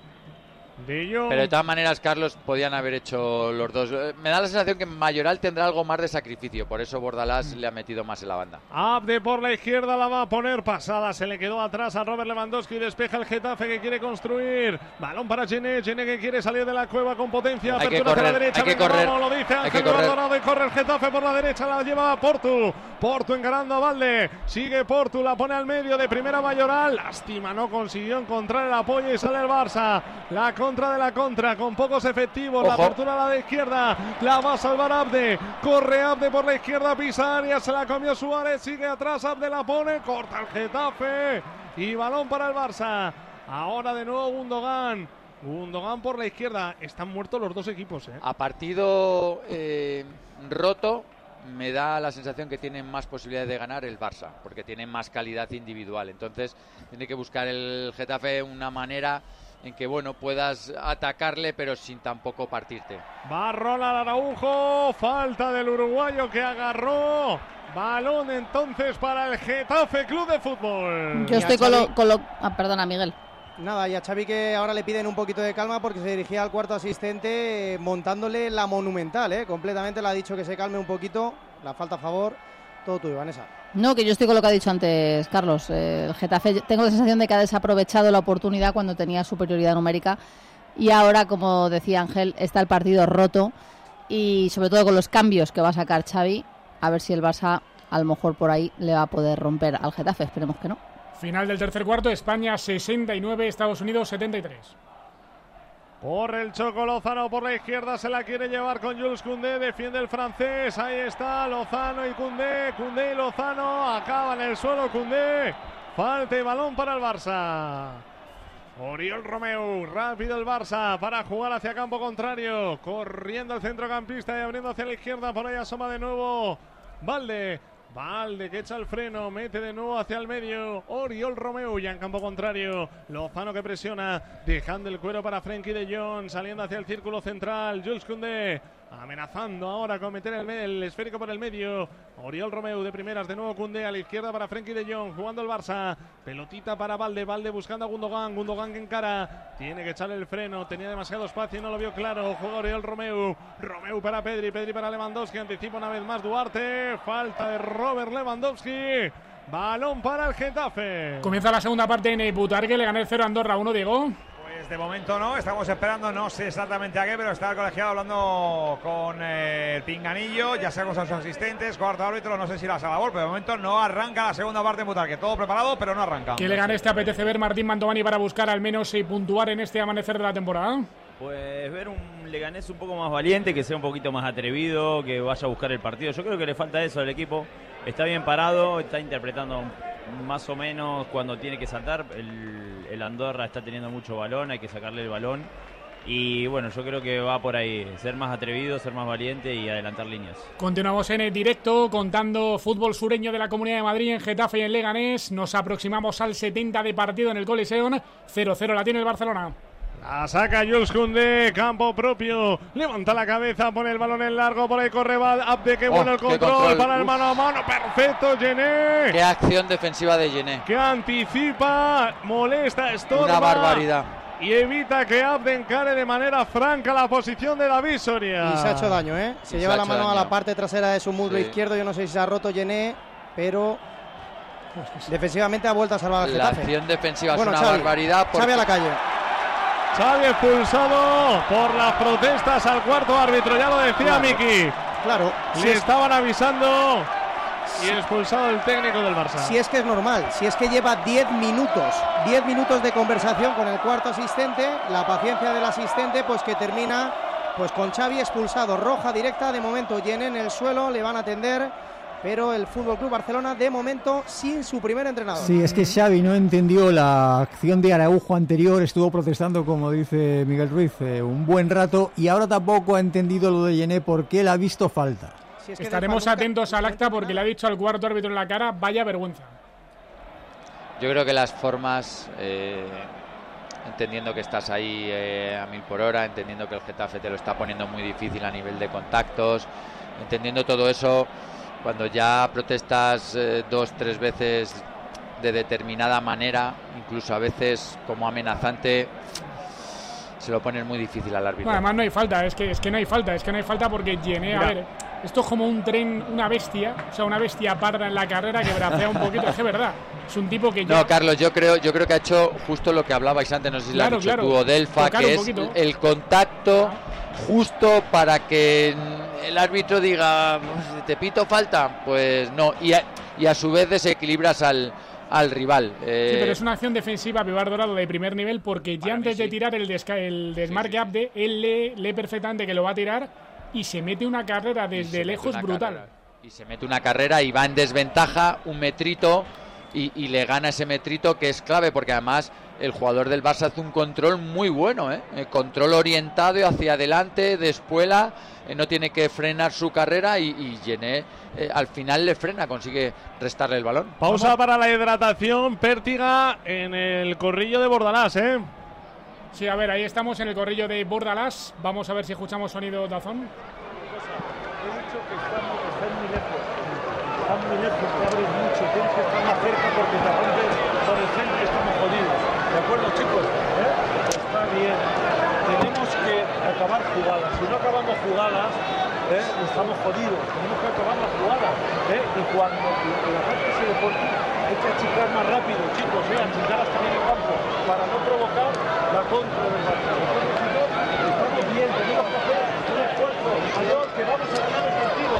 De Jong. Pero de todas maneras, Carlos, podían haber hecho los dos. Me da la sensación que Mayoral tendrá algo más de sacrificio, por eso Bordalás mm. le ha metido más en la banda. Abde por la izquierda, la va a poner pasada, se le quedó atrás a Robert Lewandowski, despeja el Getafe que quiere construir. Balón para Gené, Gené que quiere salir de la cueva con potencia, hay apertura que correr, hacia la derecha, hay que venga, correr, vamos, lo dice Ángel Dorado y corre el Getafe por la derecha, la lleva a Portu. Portu encarando a Valde, sigue Portu, la pone al medio de primera Mayoral, lástima, no consiguió encontrar el apoyo y sale el Barça. La contra de la contra, con pocos efectivos. Ojo. La apertura a la de izquierda, la va a salvar Abde, corre Abde por la izquierda, pisa área, se la comió Suárez, sigue atrás, Abde la pone, corta el Getafe y balón para el Barça. Ahora de nuevo Gundogan, Gundogan por la izquierda. Están muertos los dos equipos, ¿eh? A partido eh, roto me da la sensación que tienen más posibilidades de ganar el Barça, porque tienen más calidad individual, entonces tiene que buscar el Getafe una manera en que, bueno, puedas atacarle pero sin tampoco partirte. Va a rolar Araujo, falta del uruguayo que agarró. Balón entonces para el Getafe Club de Fútbol. Yo estoy con lo, con lo... Ah, perdona, Miguel. Nada, y a Xavi que ahora le piden un poquito de calma porque se dirigía al cuarto asistente eh, montándole la monumental, eh, completamente le ha dicho que se calme un poquito, la falta a favor, todo tuyo, Vanessa. No, que yo estoy con lo que ha dicho antes Carlos. Eh, el Getafe, tengo la sensación de que ha desaprovechado la oportunidad cuando tenía superioridad numérica y ahora, como decía Ángel, está el partido roto y sobre todo con los cambios que va a sacar Xavi, a ver si el Barça a lo mejor por ahí le va a poder romper al Getafe, esperemos que no. Final del tercer cuarto, España sesenta y nueve, Estados Unidos setenta y tres. Por el Choco Lozano por la izquierda, se la quiere llevar con Jules Koundé, defiende el francés, ahí está Lozano y Koundé, Koundé y Lozano, acaba en el suelo Koundé, falta y balón para el Barça. Oriol Romeu, rápido el Barça para jugar hacia campo contrario, corriendo el centrocampista y abriendo hacia la izquierda, por ahí asoma de nuevo Valde. Valde que echa el freno, mete de nuevo hacia el medio, Oriol Romeu ya en campo contrario, Lozano que presiona, dejando el cuero para Frenkie de Jong, saliendo hacia el círculo central, Jules Koundé, amenazando ahora con meter el, el esférico por el medio, Oriol Romeu de primeras, de nuevo Koundé a la izquierda para Frenkie de Jong, jugando el Barça, pelotita para Valde, Valde buscando a Gundogan, Gundogan que encara, tiene que echarle el freno, tenía demasiado espacio y no lo vio claro, juega Oriol Romeu, Romeu para Pedri, Pedri para Lewandowski, anticipa una vez más Duarte, falta de Robert Lewandowski, balón para el Getafe. Comienza la segunda parte en Butarque, le gané el cero a Andorra, uno, Diego. Pues de momento no, estamos esperando, no sé exactamente a qué, pero está el colegiado hablando con eh, el pinganillo, ya sea con sus asistentes, cuarto árbitro, no sé si la sala pero de momento no arranca la segunda parte en Butarque, todo preparado, pero no arranca. ¿Qué le gane este apetece ver Martín Mantovani para buscar al menos y puntuar en este amanecer de la temporada? Pues ver un Leganés un poco más valiente, que sea un poquito más atrevido, que vaya a buscar el partido. Yo creo que le falta eso al equipo. Está bien parado, está interpretando más o menos cuando tiene que saltar. El, el Andorra está teniendo mucho balón, hay que sacarle el balón. Y bueno, yo creo que va por ahí, ser más atrevido, ser más valiente y adelantar líneas. Continuamos en el directo contando fútbol sureño de la Comunidad de Madrid en Getafe y en Leganés. Nos aproximamos al setenta de partido en el Coliseum. cero cero la tiene el Barcelona. La saca Jules Koundé, campo propio, levanta la cabeza, pone el balón en largo, por ahí corre Abde, qué bueno oh, el control, control para el mano a mano, perfecto Gené. Qué acción defensiva de Gené. Que anticipa, molesta, estorba. Una barbaridad. Y evita que Abde encare de manera franca la posición de David Soria. Y se ha hecho daño, ¿eh? Se y lleva se la mano daño. a la parte trasera de su muslo sí. izquierdo, yo no sé si se ha roto Gené, pero defensivamente ha vuelto a salvar al Getafe. La acción defensiva bueno, es una Xavi, barbaridad. Porque... Xavi a la calle. Xavi expulsado por las protestas al cuarto árbitro, ya lo decía claro, Miki. Claro. Le si estaban es... avisando y expulsado el técnico del Barça. Si es que es normal, si es que lleva diez minutos, diez minutos de conversación con el cuarto asistente, la paciencia del asistente pues que termina Pues con Xavi expulsado, roja directa, de momento Yené en el suelo, le van a atender, pero el Fútbol Club Barcelona de momento sin su primer entrenador. Sí, es que Xavi no entendió la acción de Araujo anterior, estuvo protestando, como dice Miguel Ruiz, eh, un buen rato, y ahora tampoco ha entendido lo de Yené porque él ha visto falta. Si es que Estaremos atentos al acta porque le ha dicho al cuarto árbitro en la cara, vaya vergüenza. Yo creo que las formas, eh, entendiendo que estás ahí eh, a mil por hora, entendiendo que el Getafe te lo está poniendo muy difícil a nivel de contactos, entendiendo todo eso, cuando ya protestas eh, dos, tres veces de determinada manera, incluso a veces como amenazante, se lo pones muy difícil al árbitro. No, además no hay falta, es que, es que no hay falta, es que no hay falta porque Yené, a ver, esto es como un tren, una bestia, o sea, una bestia parda en la carrera que bracea un poquito, es que es verdad, es un tipo que ya... No, Carlos, yo creo, yo creo que ha hecho justo lo que hablabais antes, no sé si claro, lo has dicho claro. tú o Delfa, Tocar que un es poquito. el contacto justo para que el árbitro diga, ¿te pito falta? Pues no, y a, y a su vez desequilibras al, al rival. Eh, Sí, pero es una acción defensiva Vivar Dorado de primer nivel porque ya antes de tirar el, desca el desmarque Abde, él lee, lee perfectamente que lo va a tirar y se mete una carrera desde lejos brutal. Carrera. Y se mete una carrera y va en desventaja un metrito y, y le gana ese metrito que es clave porque además el jugador del Barça hace un control muy bueno, ¿eh? El control orientado hacia adelante, de espuela, eh, no tiene que frenar su carrera y, y Yené eh, al final le frena, consigue restarle el balón. Pausa ¿Cómo? Para la hidratación, Pértiga en el corrillo de Bordalás, ¿eh? Sí, a ver, ahí estamos en el corrillo de Bordalás. Vamos a ver si escuchamos sonido Dazón. He dicho que estamos, están muy lejos. Están muy lejos, te abres mucho. Tienes que estar más cerca porque te rompes por el centro y estamos jodidos. ¿De acuerdo, chicos? ¿Eh? Está bien. Tenemos que acabar jugadas. Si no acabamos jugadas, ¿eh? Estamos jodidos. Tenemos que acabar las jugadas. ¿Eh? Y cuando la parte se deporte, hay que achicar más rápido, chicos. ¿eh? Achicar hasta en el campo para no provocar la contra del Barça. Estamos bien, tenemos que hacer un esfuerzo mayor que vamos a ganar el partido.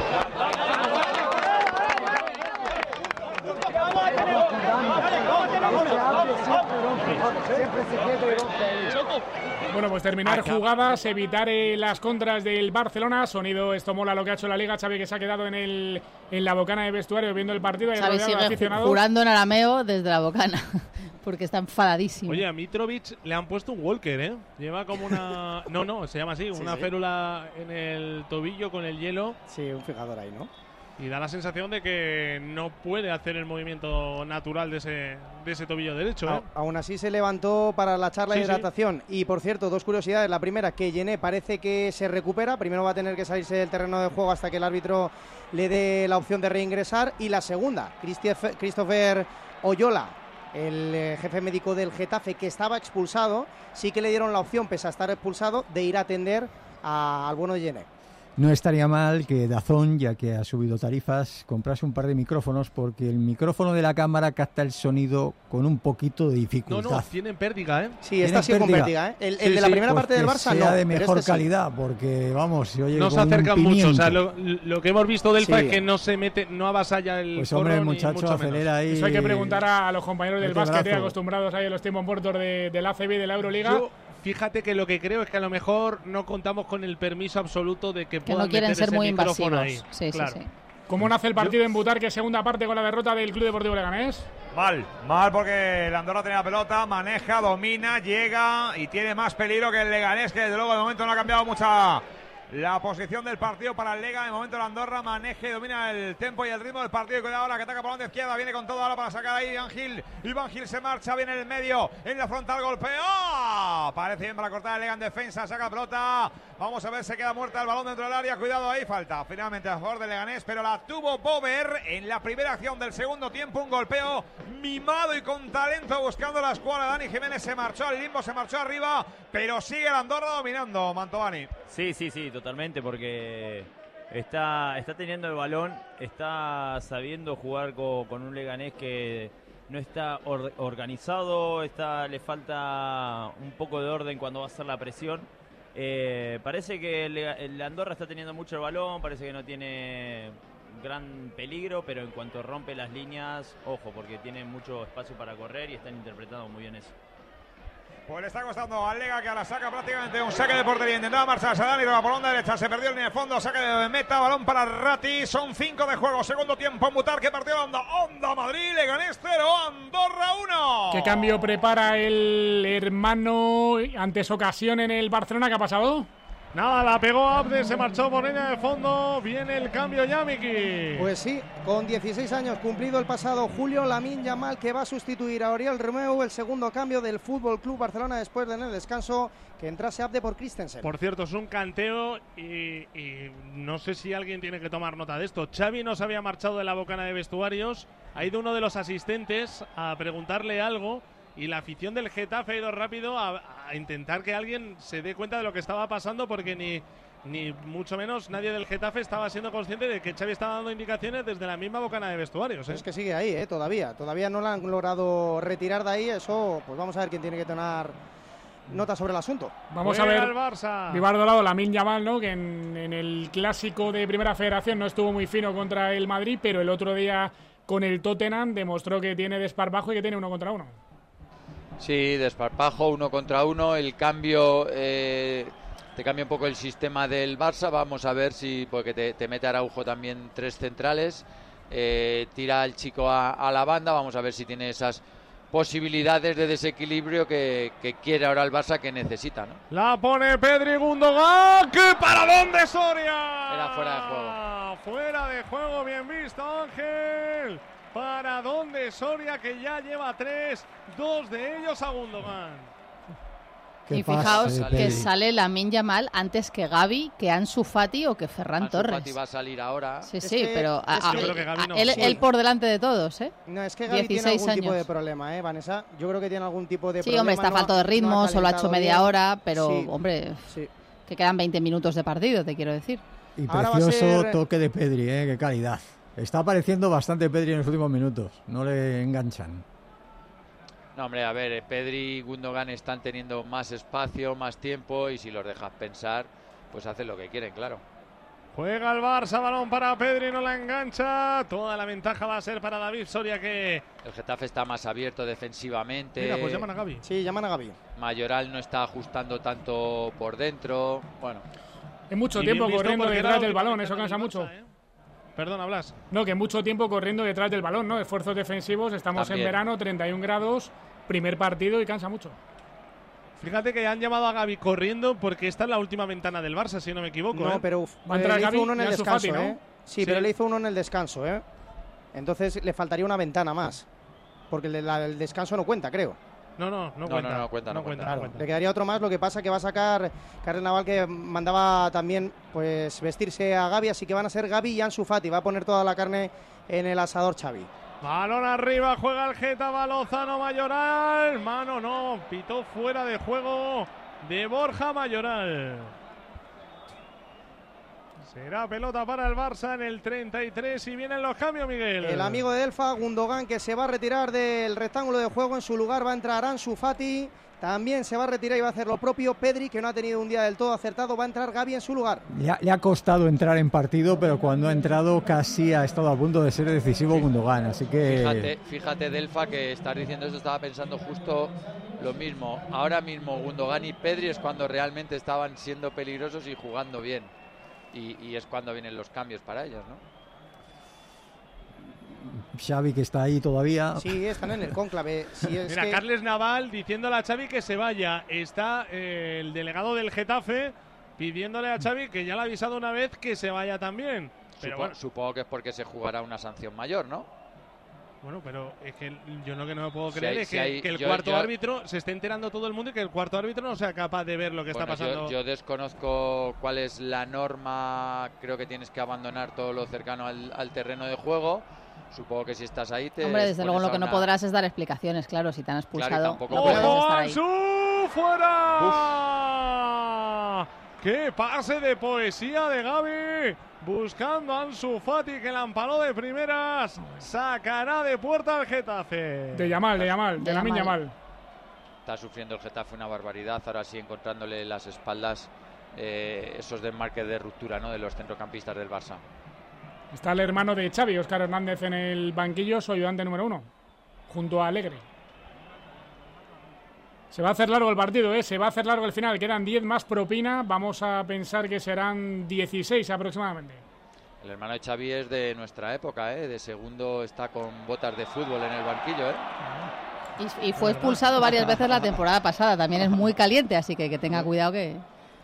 Bueno, pues terminar jugadas, evitar eh, las contras del Barcelona. Sonido, esto mola lo que ha hecho la Liga. Xavi, que se ha quedado en el en la bocana de vestuario viendo el partido. Y Xavi sigue jurando en arameo desde la bocana, porque está enfadadísimo. Oye, a Mitrovic le han puesto un walker, ¿eh? Lleva como una... No, no, se llama así, Sí, una sí. férula en el tobillo con el hielo. Sí, un fijador ahí, ¿no? Y da la sensación de que no puede hacer el movimiento natural de ese, de ese tobillo derecho, ¿eh? A, aún así se levantó para la charla Sí, de hidratación. Sí. Y por cierto, dos curiosidades. La primera, que Yené parece que se recupera. Primero va a tener que salirse del terreno de juego hasta que el árbitro le dé la opción de reingresar. Y la segunda, Christopher Oyola, el eh, jefe médico del Getafe, que estaba expulsado, sí que le dieron la opción, pese a estar expulsado, de ir a atender a, al bueno de Yené. No estaría mal que Dazón, ya que ha subido tarifas, comprase un par de micrófonos porque el micrófono de la cámara capta el sonido con un poquito de dificultad. No, no, tienen pérdida, ¿eh? Sí, esta sí con pérdida, ¿eh? El, el sí, de la sí. primera Pues parte del que Barça sea no, de mejor este calidad, sí. porque vamos, si oye no se con un acercan mucho, o sea, pimiento. lo, lo que hemos visto del Sí. F A es que no se mete, no avasalla el Pues hombre, el corro, ni muchacho mucho acelera ahí. Eso hay que preguntar a, a los compañeros del Mete básquet, brazo. acostumbrados ahí a los tiempos muertos de, del A C B y de la Euroliga. Yo, fíjate que lo que creo es que a lo mejor no contamos con el permiso absoluto de que, Que puedan no quieren meter ser ese muy micrófono invasivos. ahí. Sí, Claro. sí, sí. ¿Cómo nace el partido en Butarque, segunda parte con la derrota del Club Deportivo Leganés? Mal, mal porque el Andorra tenía la pelota, maneja, domina, llega y tiene más peligro que el Leganés, que desde luego de momento no ha cambiado mucha la posición del partido para el Lega. De momento el Andorra maneja y domina el tempo y el ritmo del partido. Y cuidado ahora que ataca por la banda izquierda, viene con todo ahora para sacar ahí Iván Gil. Iván Gil se marcha, viene en el medio, en la frontal, golpeo. Parece bien para cortar el Lega en defensa, saca la pelota. Vamos a ver, se queda muerta el balón dentro del área. Cuidado ahí, falta finalmente a favor del Leganés, pero la tuvo Bober en la primera acción del segundo tiempo. Un golpeo mimado y con talento buscando la escuadra. Dani Jiménez se marchó al limbo, se marchó arriba, pero sigue el Andorra dominando, Mantovani. Sí, sí, sí, totalmente, porque está, está teniendo el balón, está sabiendo jugar con, con un Leganés que no está or, organizado, está, le falta un poco de orden cuando va a hacer la presión. Eh, parece que el, el Andorra está teniendo mucho el balón, parece que no tiene gran peligro, pero en cuanto rompe las líneas, ojo, porque tiene mucho espacio para correr y están interpretando muy bien eso. Pues le está costando al Lega, que a la saca prácticamente un saque de portería. Intentaba marcharse Dani, va por onda derecha, se perdió en el fondo, saque de meta, balón para Ratti. Son cinco de juego, segundo tiempo en Butar, que partió la Onda. Onda Madrid, Leganés cero, Andorra uno. ¿Qué cambio prepara el hermano antes ocasión en el Barcelona? ¿Qué ha pasado? Nada, la pegó Abde, se marchó por línea de fondo. Viene el cambio ya, Miki. Pues sí, con dieciséis años cumplido el pasado julio, Lamine Yamal, que va a sustituir a Oriol Romeu, el segundo cambio del Fútbol Club Barcelona después de en el descanso que entrase Abde por Christensen. Por cierto, es un canteo y, y no sé si alguien tiene que tomar nota de esto. Xavi no se había marchado de la bocana de vestuarios. Ha ido uno de los asistentes a preguntarle algo. Y la afición del Getafe ha ido rápido a, a intentar que alguien se dé cuenta de lo que estaba pasando, porque ni, ni mucho menos nadie del Getafe estaba siendo consciente de que Xavi estaba dando indicaciones desde la misma bocana de vestuarios, ¿eh? Es que sigue ahí, ¿eh? Todavía. Todavía no la han logrado retirar de ahí. Eso, pues vamos a ver quién tiene que tomar nota sobre el asunto. Vamos a ver. Vivardo lado, Lamine Yamal, ¿no? Que en, en el clásico de Primera Federación no estuvo muy fino contra el Madrid, pero el otro día con el Tottenham demostró que tiene desparpajo y que tiene uno contra uno. Sí, desparpajo, uno contra uno. El cambio eh, te cambia un poco el sistema del Barça. Vamos a ver si, porque te, te mete Araujo también tres centrales. Eh, tira al chico a, a la banda. Vamos a ver si tiene esas posibilidades de desequilibrio que, que quiere ahora el Barça, que necesita, ¿no? La pone Pedri, Gundogan. ¡Qué paradón de Soria! Era fuera de juego. Fuera de juego, bien visto, Ángel. Para dónde Soria, que ya lleva tres, dos de ellos a Gundogan. Y fijaos pase, que sale Lamine Yamal antes que Gavi, que Ansu Fati o que Ferran Ansu Torres. Fati va a salir ahora. Sí, sí, es que, pero a, es a, que a, creo que Gavi a, no. él, Sí. él por delante de todos, ¿eh? No, es que Gavi tiene algún años. tipo de problema, ¿eh, Vanessa? Yo creo que tiene algún tipo de sí, problema. Sí, hombre, está no, falto de ritmo, no solo ha hecho media bien. hora, pero, sí. hombre, sí. que quedan veinte minutos de partido, te quiero decir. Y Ahora precioso ser... toque de Pedri, ¿eh? Qué calidad. Está apareciendo bastante Pedri en los últimos minutos, no le enganchan. No, hombre, a ver, Pedri y Gundogan están teniendo más espacio, más tiempo, y si los dejas pensar, pues hacen lo que quieren, claro. Juega el Barça, balón para Pedri, no la engancha. Toda la ventaja va a ser para David Soria, que... El Getafe está más abierto defensivamente. Mira, pues llaman a Gavi. Sí, llaman a Gavi. Mayoral no está ajustando tanto por dentro. Bueno. Es mucho Y tiempo bien visto corriendo porque detrás era del lo que balón, intenta eso cansa el mucho. Barça, ¿eh? Perdona, Blas. No, que mucho tiempo corriendo detrás del balón, ¿no? Esfuerzos defensivos, estamos También. en verano, treinta y un grados, primer partido y cansa mucho. Fíjate que han llamado a Gavi corriendo porque esta es la última ventana del Barça, si no me equivoco. No, ¿eh? pero uf, Va a entrar eh, le Gavi hizo uno en y el Ansu descanso, Fati, ¿no? ¿eh? Sí, Sí. pero le hizo uno en el descanso, ¿eh? Entonces le faltaría una ventana más. Porque el, la- el descanso no cuenta, creo. No, no, no, No, cuenta. no, no cuenta, no cuenta. no Claro, cuenta. le quedaría otro más. Lo que pasa que va a sacar Carles Naval, que mandaba también pues vestirse a Gavi, así que van a ser Gavi y Ansu Fati. Va a poner toda la carne en el asador Xavi. Balón arriba, juega el Getafe, Lozano, Mayoral. Mano no, pitó fuera de juego de Borja Mayoral. Será pelota para el Barça en el treinta y tres y vienen los cambios, Miguel. El amigo de Elfa, Gundogan, que se va a retirar del rectángulo de juego. En su lugar va a entrar Ansu Fati. También se va a retirar y va a hacer lo propio Pedri, que no ha tenido un día del todo acertado. Va a entrar Gavi en su lugar. Le ha, le ha costado entrar en partido, pero cuando ha entrado casi ha estado a punto de ser decisivo Gundogan, así que... Fíjate, fíjate, Delfa, que estás diciendo eso, estaba pensando justo lo mismo. Ahora mismo Gundogan y Pedri es cuando realmente estaban siendo peligrosos y jugando bien. Y, y es cuando vienen los cambios para ellos, ¿no? Xavi, que está ahí todavía. Sí, están en el cónclave. Sí, es Mira, que... Carles Naval diciéndole a Xavi que se vaya. Está eh, el delegado del Getafe pidiéndole a Xavi, que ya le ha avisado una vez, que se vaya también. Pero Supo- bueno, Supongo que es porque se jugará una sanción mayor, ¿no? bueno, pero es que yo lo que no me puedo Si creer hay- es si que, hay- que el yo- cuarto yo- árbitro se esté enterando todo el mundo y que el cuarto árbitro no sea capaz de ver lo que Bueno, está pasando. Yo, yo desconozco cuál es la norma. Creo que tienes que abandonar todo lo cercano al, al terreno de juego. Supongo que si estás ahí te Hombre, desde luego expones lo que a no una- podrás es dar explicaciones, claro, si te han expulsado. tampoco no puedes. puedes ¡Ojo, estar ahí. Ansu! ¡Fuera! ¡Qué pase de poesía de Gavi! Buscando a Ansu Fati, que la empaló de primeras. Sacará de puerta al Getafe. De Yamal, de Yamal, de, De Lamine Yamal. Yamal. Está sufriendo el Getafe una barbaridad. Ahora sí, encontrándole las espaldas eh, esos desmarques de ruptura, ¿no?, de los centrocampistas del Barça. Está el hermano de Xavi, Óscar Hernández, en el banquillo, su ayudante número uno, junto a Alegre. Se va a hacer largo el partido, ¿eh? Se va a hacer largo el final. Quedan diez más propina. Vamos a pensar que serán dieciséis aproximadamente. El hermano de Xavi es de nuestra época, ¿eh? De segundo está con botas de fútbol en el banquillo, ¿eh? Y, y fue expulsado varias veces la temporada pasada. También es muy caliente, así que que tenga cuidado que...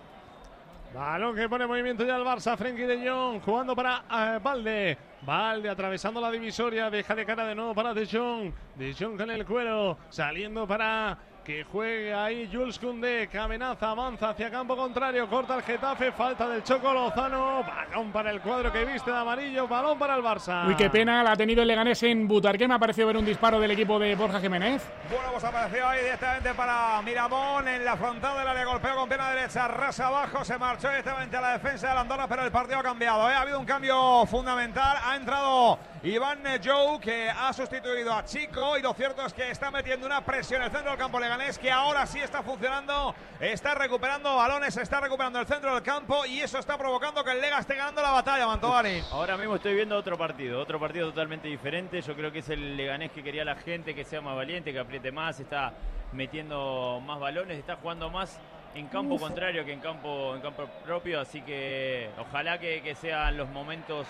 Balón que pone en movimiento ya el Barça. Frenkie de Jong jugando para uh, Valde. Valde atravesando la divisoria. Deja de cara de nuevo para De Jong. De Jong con el cuero. Saliendo para que juegue ahí Jules Koundé. Que amenaza, avanza hacia campo contrario. Corta el Getafe. Falta del Choco Lozano. Balón para el cuadro que viste de amarillo. Balón para el Barça. Uy, qué pena la ha tenido el Leganés en Butarque. Me ha parecido ver un disparo del equipo de Borja Jiménez. Bueno, pues apareció ahí directamente para Miramón en la frontal del área. Golpeó con pierna derecha. Rasa abajo. Se marchó directamente a la defensa de la Andorra. Pero el partido ha cambiado, ¿eh? Ha habido un cambio fundamental. Ha entrado Iván Jou, que ha sustituido a Chico. Y lo cierto es que está metiendo una presión en el centro del campo Leganés, que ahora sí está funcionando, está recuperando balones, está recuperando el centro del campo y eso está provocando que el Lega esté ganando la batalla, Mantovani. Ahora mismo estoy viendo otro partido, otro partido totalmente diferente. Yo creo que es el Leganés que quería la gente, que sea más valiente, que apriete más, está metiendo más balones, está jugando más en campo Uf. contrario que en campo en campo propio, así que ojalá que, que sean los momentos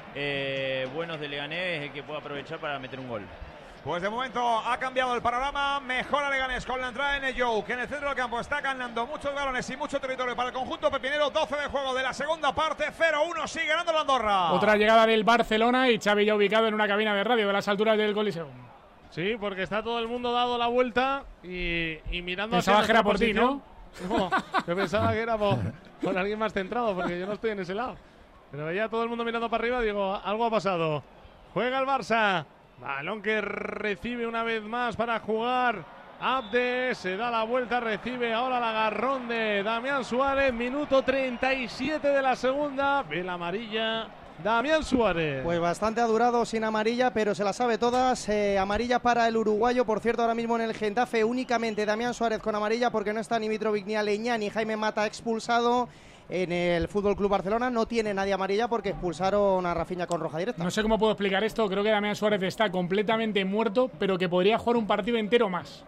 eh, buenos de Leganés el que pueda aprovechar para meter un gol. Pues de momento ha cambiado el panorama, mejora Leganés con la entrada de Jou, que en el centro del campo está ganando muchos balones y mucho territorio para el conjunto pepinero. Doce de juego de la segunda parte, cero uno, sigue ganando la Andorra. Otra llegada del Barcelona y Xavi ya ubicado en una cabina de radio de las alturas del Coliseum. Sí, porque está todo el mundo dado la vuelta y, y mirando... Pensaba que era por ti, ¿no? No, yo pensaba que era por, por alguien más centrado, porque yo no estoy en ese lado. Pero veía todo el mundo mirando para arriba, digo, algo ha pasado. Juega el Barça. Balón que recibe una vez más para jugar Abde, se da la vuelta, recibe ahora el agarrón de Damián Suárez, minuto treinta y siete de la segunda, ve la amarilla Damián Suárez. Pues bastante ha durado sin amarilla, pero se la sabe todas, eh, amarilla para el uruguayo. Por cierto, ahora mismo en el Getafe únicamente Damián Suárez con amarilla, porque no está ni Mitrovic ni Aleñá ni Jaime Mata expulsado. En el Fútbol Club Barcelona no tiene nadie amarilla porque expulsaron a Rafinha con roja directa. No sé cómo puedo explicar esto, creo que Damián Suárez está completamente muerto, pero que podría jugar un partido entero más.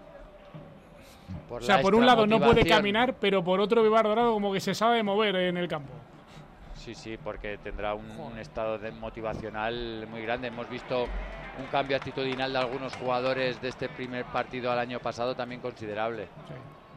Por o sea, por un lado no puede caminar, pero por otro Vivar Dorado como que se sabe mover en el campo. Sí, sí, porque tendrá un, un estado de motivacional muy grande. Hemos visto un cambio actitudinal de algunos jugadores de este primer partido al año pasado también considerable. Sí.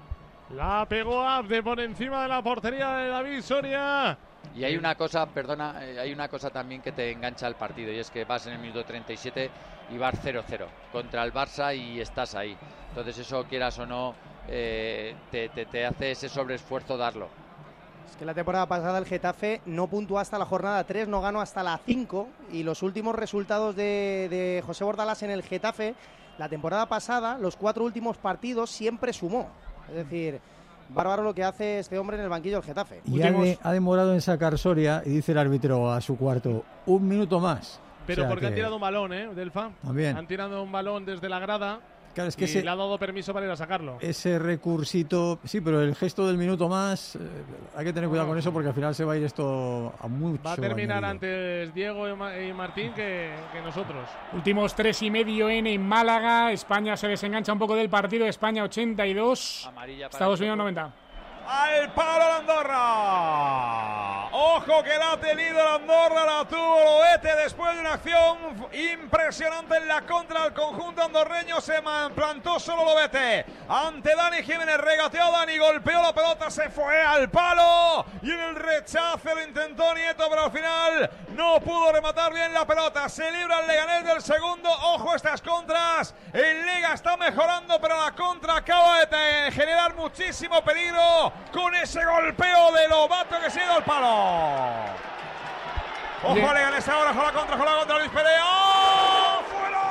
La pegó Abde por encima de la portería de David Soria. Y hay una cosa, perdona, hay una cosa también que te engancha al partido, y es que vas en el minuto treinta y siete y vas cero cero contra el Barça y estás ahí. Entonces eso, quieras o no, eh, te, te, te hace ese sobreesfuerzo darlo. Es que la temporada pasada el Getafe no puntuó hasta la jornada tres, no ganó hasta la cinco, y los últimos resultados de, de José Bordalás en el Getafe, la temporada pasada, los cuatro últimos partidos siempre sumó. Es decir, bárbaro lo que hace este hombre en el banquillo del Getafe. Y ha, de, ha demorado en sacar Soria, y dice el árbitro a su cuarto, un minuto más. Pero o sea porque que... han tirado un balón, ¿eh, Delfa? También. Han tirado un balón desde la grada. Claro, es que y ese, le ha dado permiso para ir a sacarlo. Ese recursito, sí, pero el gesto del minuto más, eh, hay que tener cuidado con eso porque al final se va a ir esto a mucho. Va a terminar añadido. Antes Diego y Martín que, que nosotros. Últimos tres y medio en Málaga. España se desengancha un poco del partido. España ochenta y dos, Estados Unidos noventa. Al palo la Andorra. Ojo que la ha tenido la Andorra, la tuvo Loete después de una acción impresionante en la contra del conjunto andorreño. Se plantó solo Loete ante Dani Jiménez, regateó a Dani, golpeó la pelota, se fue al palo y en el rechace lo intentó Nieto, pero al final no pudo rematar bien la pelota. Se libra el Leganés del segundo. Ojo estas contras, el Lega está mejorando, pero la contra acaba de generar muchísimo peligro con ese golpeo de Lobato que se ha ido al palo. Ojo a Leganés ahora, con la contra, con la contra Luis Perea. ¡Oh! ¡Fuera!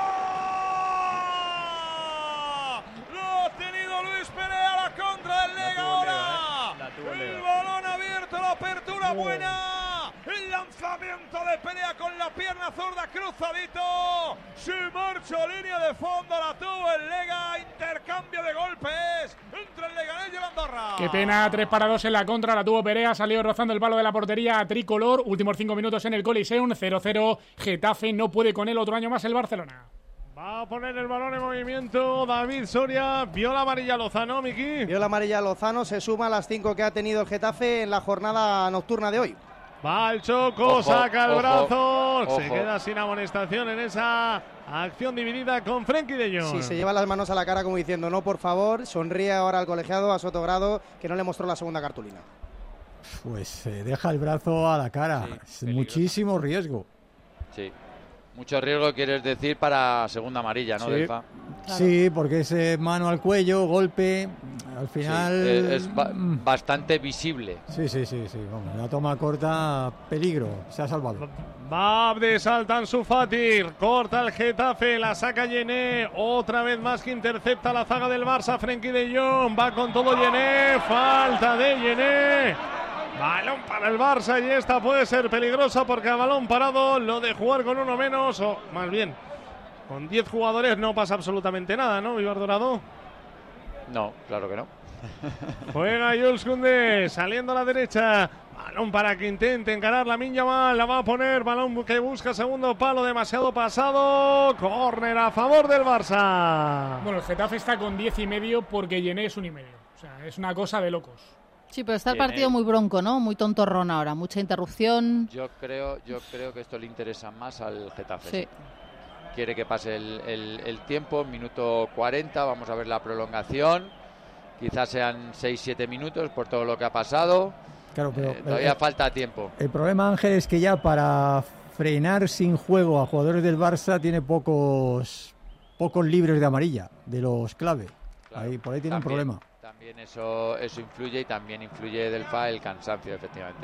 Lo ha tenido Luis Perea, la contra del Lega ahora. El balón abierto, la apertura buena. El lanzamiento de Perea con la pierna zurda cruzadito. Se marcha línea de fondo, la tuvo el Lega. Intercambio de golpes entre el Leganés y el Andorra. Qué pena, tres para dos en la contra, la tuvo Perea, salió rozando el palo de la portería tricolor. Últimos cinco minutos en el Coliseum, cero cero. Getafe no puede con él, otro año más el Barcelona. Va a poner el balón en movimiento David Soria. Vio la amarilla Lozano, Miki. Vio la amarilla Lozano, se suma a las cinco que ha tenido el Getafe en la jornada nocturna de hoy. Va el Choco, Ojo, saca el ojo, brazo. ojo. Se queda sin amonestación en esa acción dividida con Frenkie de Jong. Sí, se lleva las manos a la cara como diciendo no, por favor. Sonríe ahora al colegiado, a Sotogrado, que no le mostró la segunda cartulina. Pues eh, deja el brazo a la cara. Sí, es muchísimo riesgo. Sí. Mucho riesgo, quieres decir, para segunda amarilla, ¿no, Sí. Delfa? Sí, porque es eh, mano al cuello, golpe. Al final. Sí, eh, es ba- bastante visible. Sí, sí, sí, sí. Vamos, la toma corta, peligro. Se ha salvado. Va de salta Ansu Fati, corta el Getafe, la saca Yené, otra vez más que intercepta la zaga del Barça, Frenkie de Jong, va con todo Yené, falta de Yené, balón para el Barça y esta puede ser peligrosa porque a balón parado lo de jugar con uno menos, o más bien, con diez jugadores no pasa absolutamente nada, ¿no, Vivar Dorado? No, claro que no. Juega Jules Koundé, saliendo a la derecha. Balón para que intente encarar la Yamal, la va a poner, balón que busca segundo palo, demasiado pasado, córner a favor del Barça. Bueno, el Getafe está con diez y medio porque Yené es un y medio. O sea, es una cosa de locos. Sí, pero está el Bien, partido eh. muy bronco, ¿no? Muy tontorrón ahora, mucha interrupción. Yo creo, yo creo que esto le interesa más al Getafe. Sí. sí. Quiere que pase el, el- el tiempo, minuto cuarenta, vamos a ver la prolongación. Quizás sean seis siete minutos por todo lo que ha pasado. Claro, pero, Eh, todavía eh, falta tiempo. El problema, Ángel, es que ya para frenar sin juego a jugadores del Barça tiene pocos pocos libres de amarilla, de los clave. Ahí, por ahí tiene un También- problema. También eso, eso influye y también influye del F A el cansancio, efectivamente.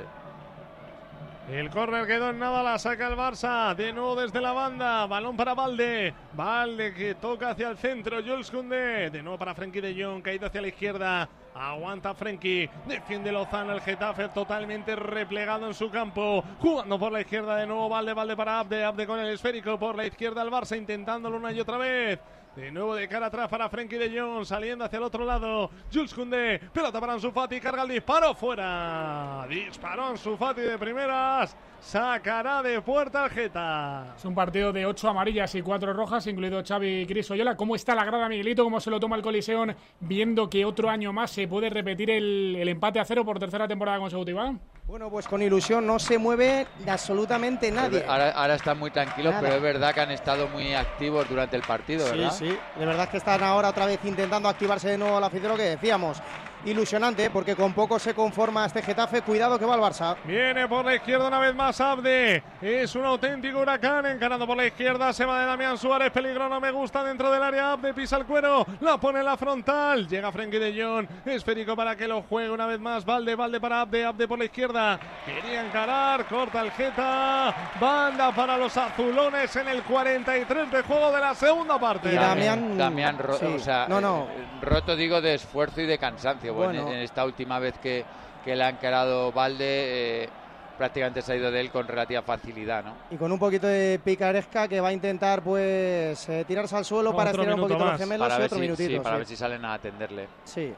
El córner quedó en nada, la saca el Barça, de nuevo desde la banda, balón para Valde, Valde que toca hacia el centro, Jules Koundé, de nuevo para Frenkie de Jong, caído hacia la izquierda, aguanta Frenkie, defiende Lozano, el Getafe totalmente replegado en su campo, jugando por la izquierda de nuevo Valde, Valde para Abde, Abde con el esférico por la izquierda el Barça, intentándolo una y otra vez. De nuevo de cara atrás para Frenkie de Jong, saliendo hacia el otro lado. Jules Koundé, pelota para Ansu Fati, carga el disparo, fuera. Disparó Ansu Fati de primeras, sacará de puerta al Geta. Es un partido de ocho amarillas y cuatro rojas, incluido Xavi Crisoyola. ¿Cómo está la grada, Miguelito? ¿Cómo se lo toma el Coliseum viendo que otro año más se puede repetir el, el empate a cero por tercera temporada consecutiva? Bueno, pues con ilusión no se mueve absolutamente nadie. Ahora, ahora están muy tranquilos, Nada. pero es verdad que han estado muy activos durante el partido, Sí, ¿verdad? sí, de verdad que están ahora otra vez intentando activarse de nuevo la afición, lo que decíamos. Ilusionante, porque con poco se conforma este Getafe. Cuidado que va el Barça. Viene por la izquierda una vez más Abde. Es un auténtico huracán. Encarando por la izquierda. Se va de Damián Suárez. Peligro, no me gusta dentro del área. Abde pisa el cuero. La pone en la frontal. Llega Frenkie de Jong. Esférico para que lo juegue una vez más. Valde, Valde para Abde. Abde por la izquierda. Quería encarar. Corta el Geta. Banda para los azulones en el cuarenta y tres de juego de la segunda parte. Y Damián- Damián ro- sí. o sea, No, no. eh, roto digo de esfuerzo y de cansancio. Bueno, Bueno. en, en esta última vez que, que le ha encarado Valde, eh, prácticamente se ha ido de él con relativa facilidad, ¿no? Y con un poquito de picaresca que va a intentar pues eh, tirarse al suelo para Otro estirar un minuto poquito más. los gemelos Para y ver otro si, minutito. sí, para sí. ver si salen a atenderle. Sí.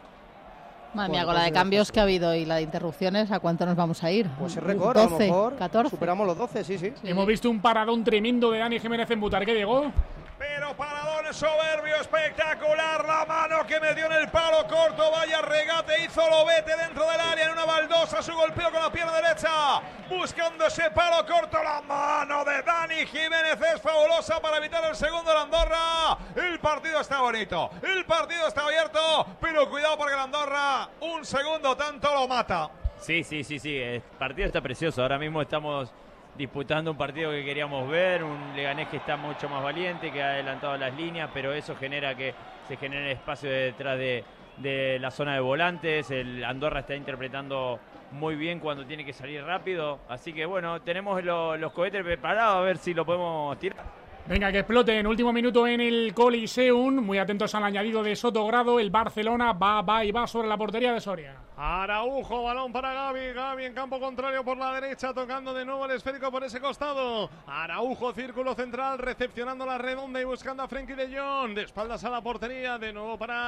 Madre mía, Bueno, con la pues de ya cambios está. que ha habido y la de interrupciones, ¿a cuánto nos vamos a ir? Pues es récord, a lo doce, mejor catorce. superamos los doce, sí, sí. Hemos visto un paradón tremendo de Dani Jiménez en Butarque, Diego. Pero paradón soberbio, espectacular, la mano que me dio en el palo corto, vaya regate, hizo Lobete dentro del área en una baldosa, su golpeo con la pierna derecha, buscando ese palo corto, la mano de Dani Jiménez es fabulosa para evitar el segundo de Andorra. El partido está bonito, el partido está abierto, pero cuidado porque el Andorra un segundo tanto lo mata. Sí, sí, sí, sí, el partido está precioso, ahora mismo estamos disputando un partido que queríamos ver, un Leganés que está mucho más valiente, que ha adelantado las líneas, pero eso genera que se genere espacio detrás de, de la zona de volantes. El Andorra está interpretando muy bien cuando tiene que salir rápido, así que bueno, tenemos lo- los cohetes preparados a ver si lo podemos tirar. Venga, que explote en último minuto en el Coliseum. Muy atentos al añadido de Sotogrado. El Barcelona va, va y va sobre la portería de Soria. Araujo, balón para Gavi, Gavi en campo contrario por la derecha, tocando de nuevo el esférico por ese costado. Araujo, círculo central, recepcionando la redonda y buscando a Frenkie de Jong, de espaldas a la portería, de nuevo para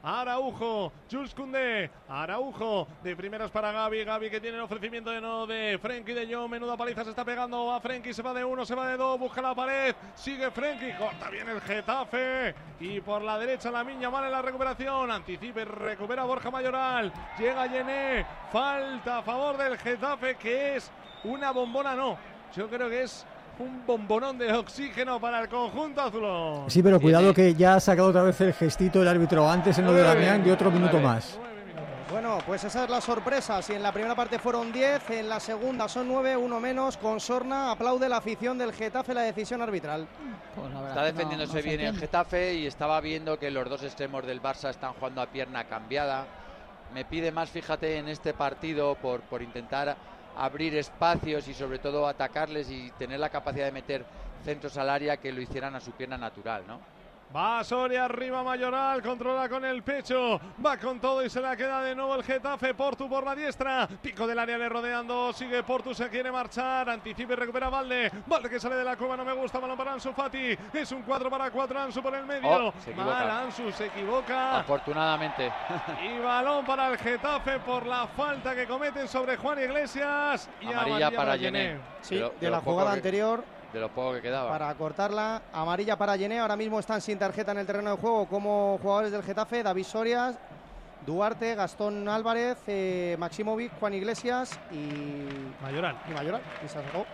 Araujo, Jules Koundé, Araujo, de primeras para Gavi, Gavi que tiene el ofrecimiento de no de Frenkie de Jong, menuda paliza se está pegando a Frenkie, se va de uno, se va de dos, busca la pared, sigue Frenkie, corta bien el Getafe, y por la derecha Lamine Yamal en la recuperación, anticipa y recupera Borja Mayoral, llega Yené, falta a favor del Getafe, que es una bombona, no, yo creo que es un bombonón de oxígeno para el conjunto azulón. Sí, pero cuidado que ya ha sacado otra vez el gestito el árbitro antes en lo de Damián de otro minuto más. Bueno, pues esa es la sorpresa. Si en la primera parte fueron diez, en la segunda son nueve, uno menos. Con sorna aplaude la afición del Getafe la decisión arbitral. Pues está defendiéndose no, no bien el Getafe y estaba viendo que los dos extremos del Barça están jugando a pierna cambiada. Me pide más, fíjate, en este partido por, por intentar abrir espacios y sobre todo atacarles y tener la capacidad de meter centros al área que lo hicieran a su pierna natural, ¿no? Va Soria arriba, Mayoral, controla con el pecho, va con todo y se la queda de nuevo el Getafe. Portu por la diestra, pico del área le rodeando, sigue Portu, se quiere marchar, anticipa y recupera Valde, Valde que sale de la cueva, no me gusta, balón para Ansu Fati, es un cuatro para cuatro, Ansu por el medio, oh, se equivoca. Mal, Ansu se equivoca, afortunadamente, y balón para el Getafe por la falta que cometen sobre Juan Iglesias, y amarilla, amarilla para Yené. Sí, de, lo, de, de la jugada que... anterior. De lo poco que quedaba. Para cortarla, amarilla para Yené. Ahora mismo están sin tarjeta en el terreno de juego como jugadores del Getafe: David Soria, Duarte, Gastón Álvarez, eh, Maximovic, Juan Iglesias y Mayoral. Y Mayoral, y se sacó.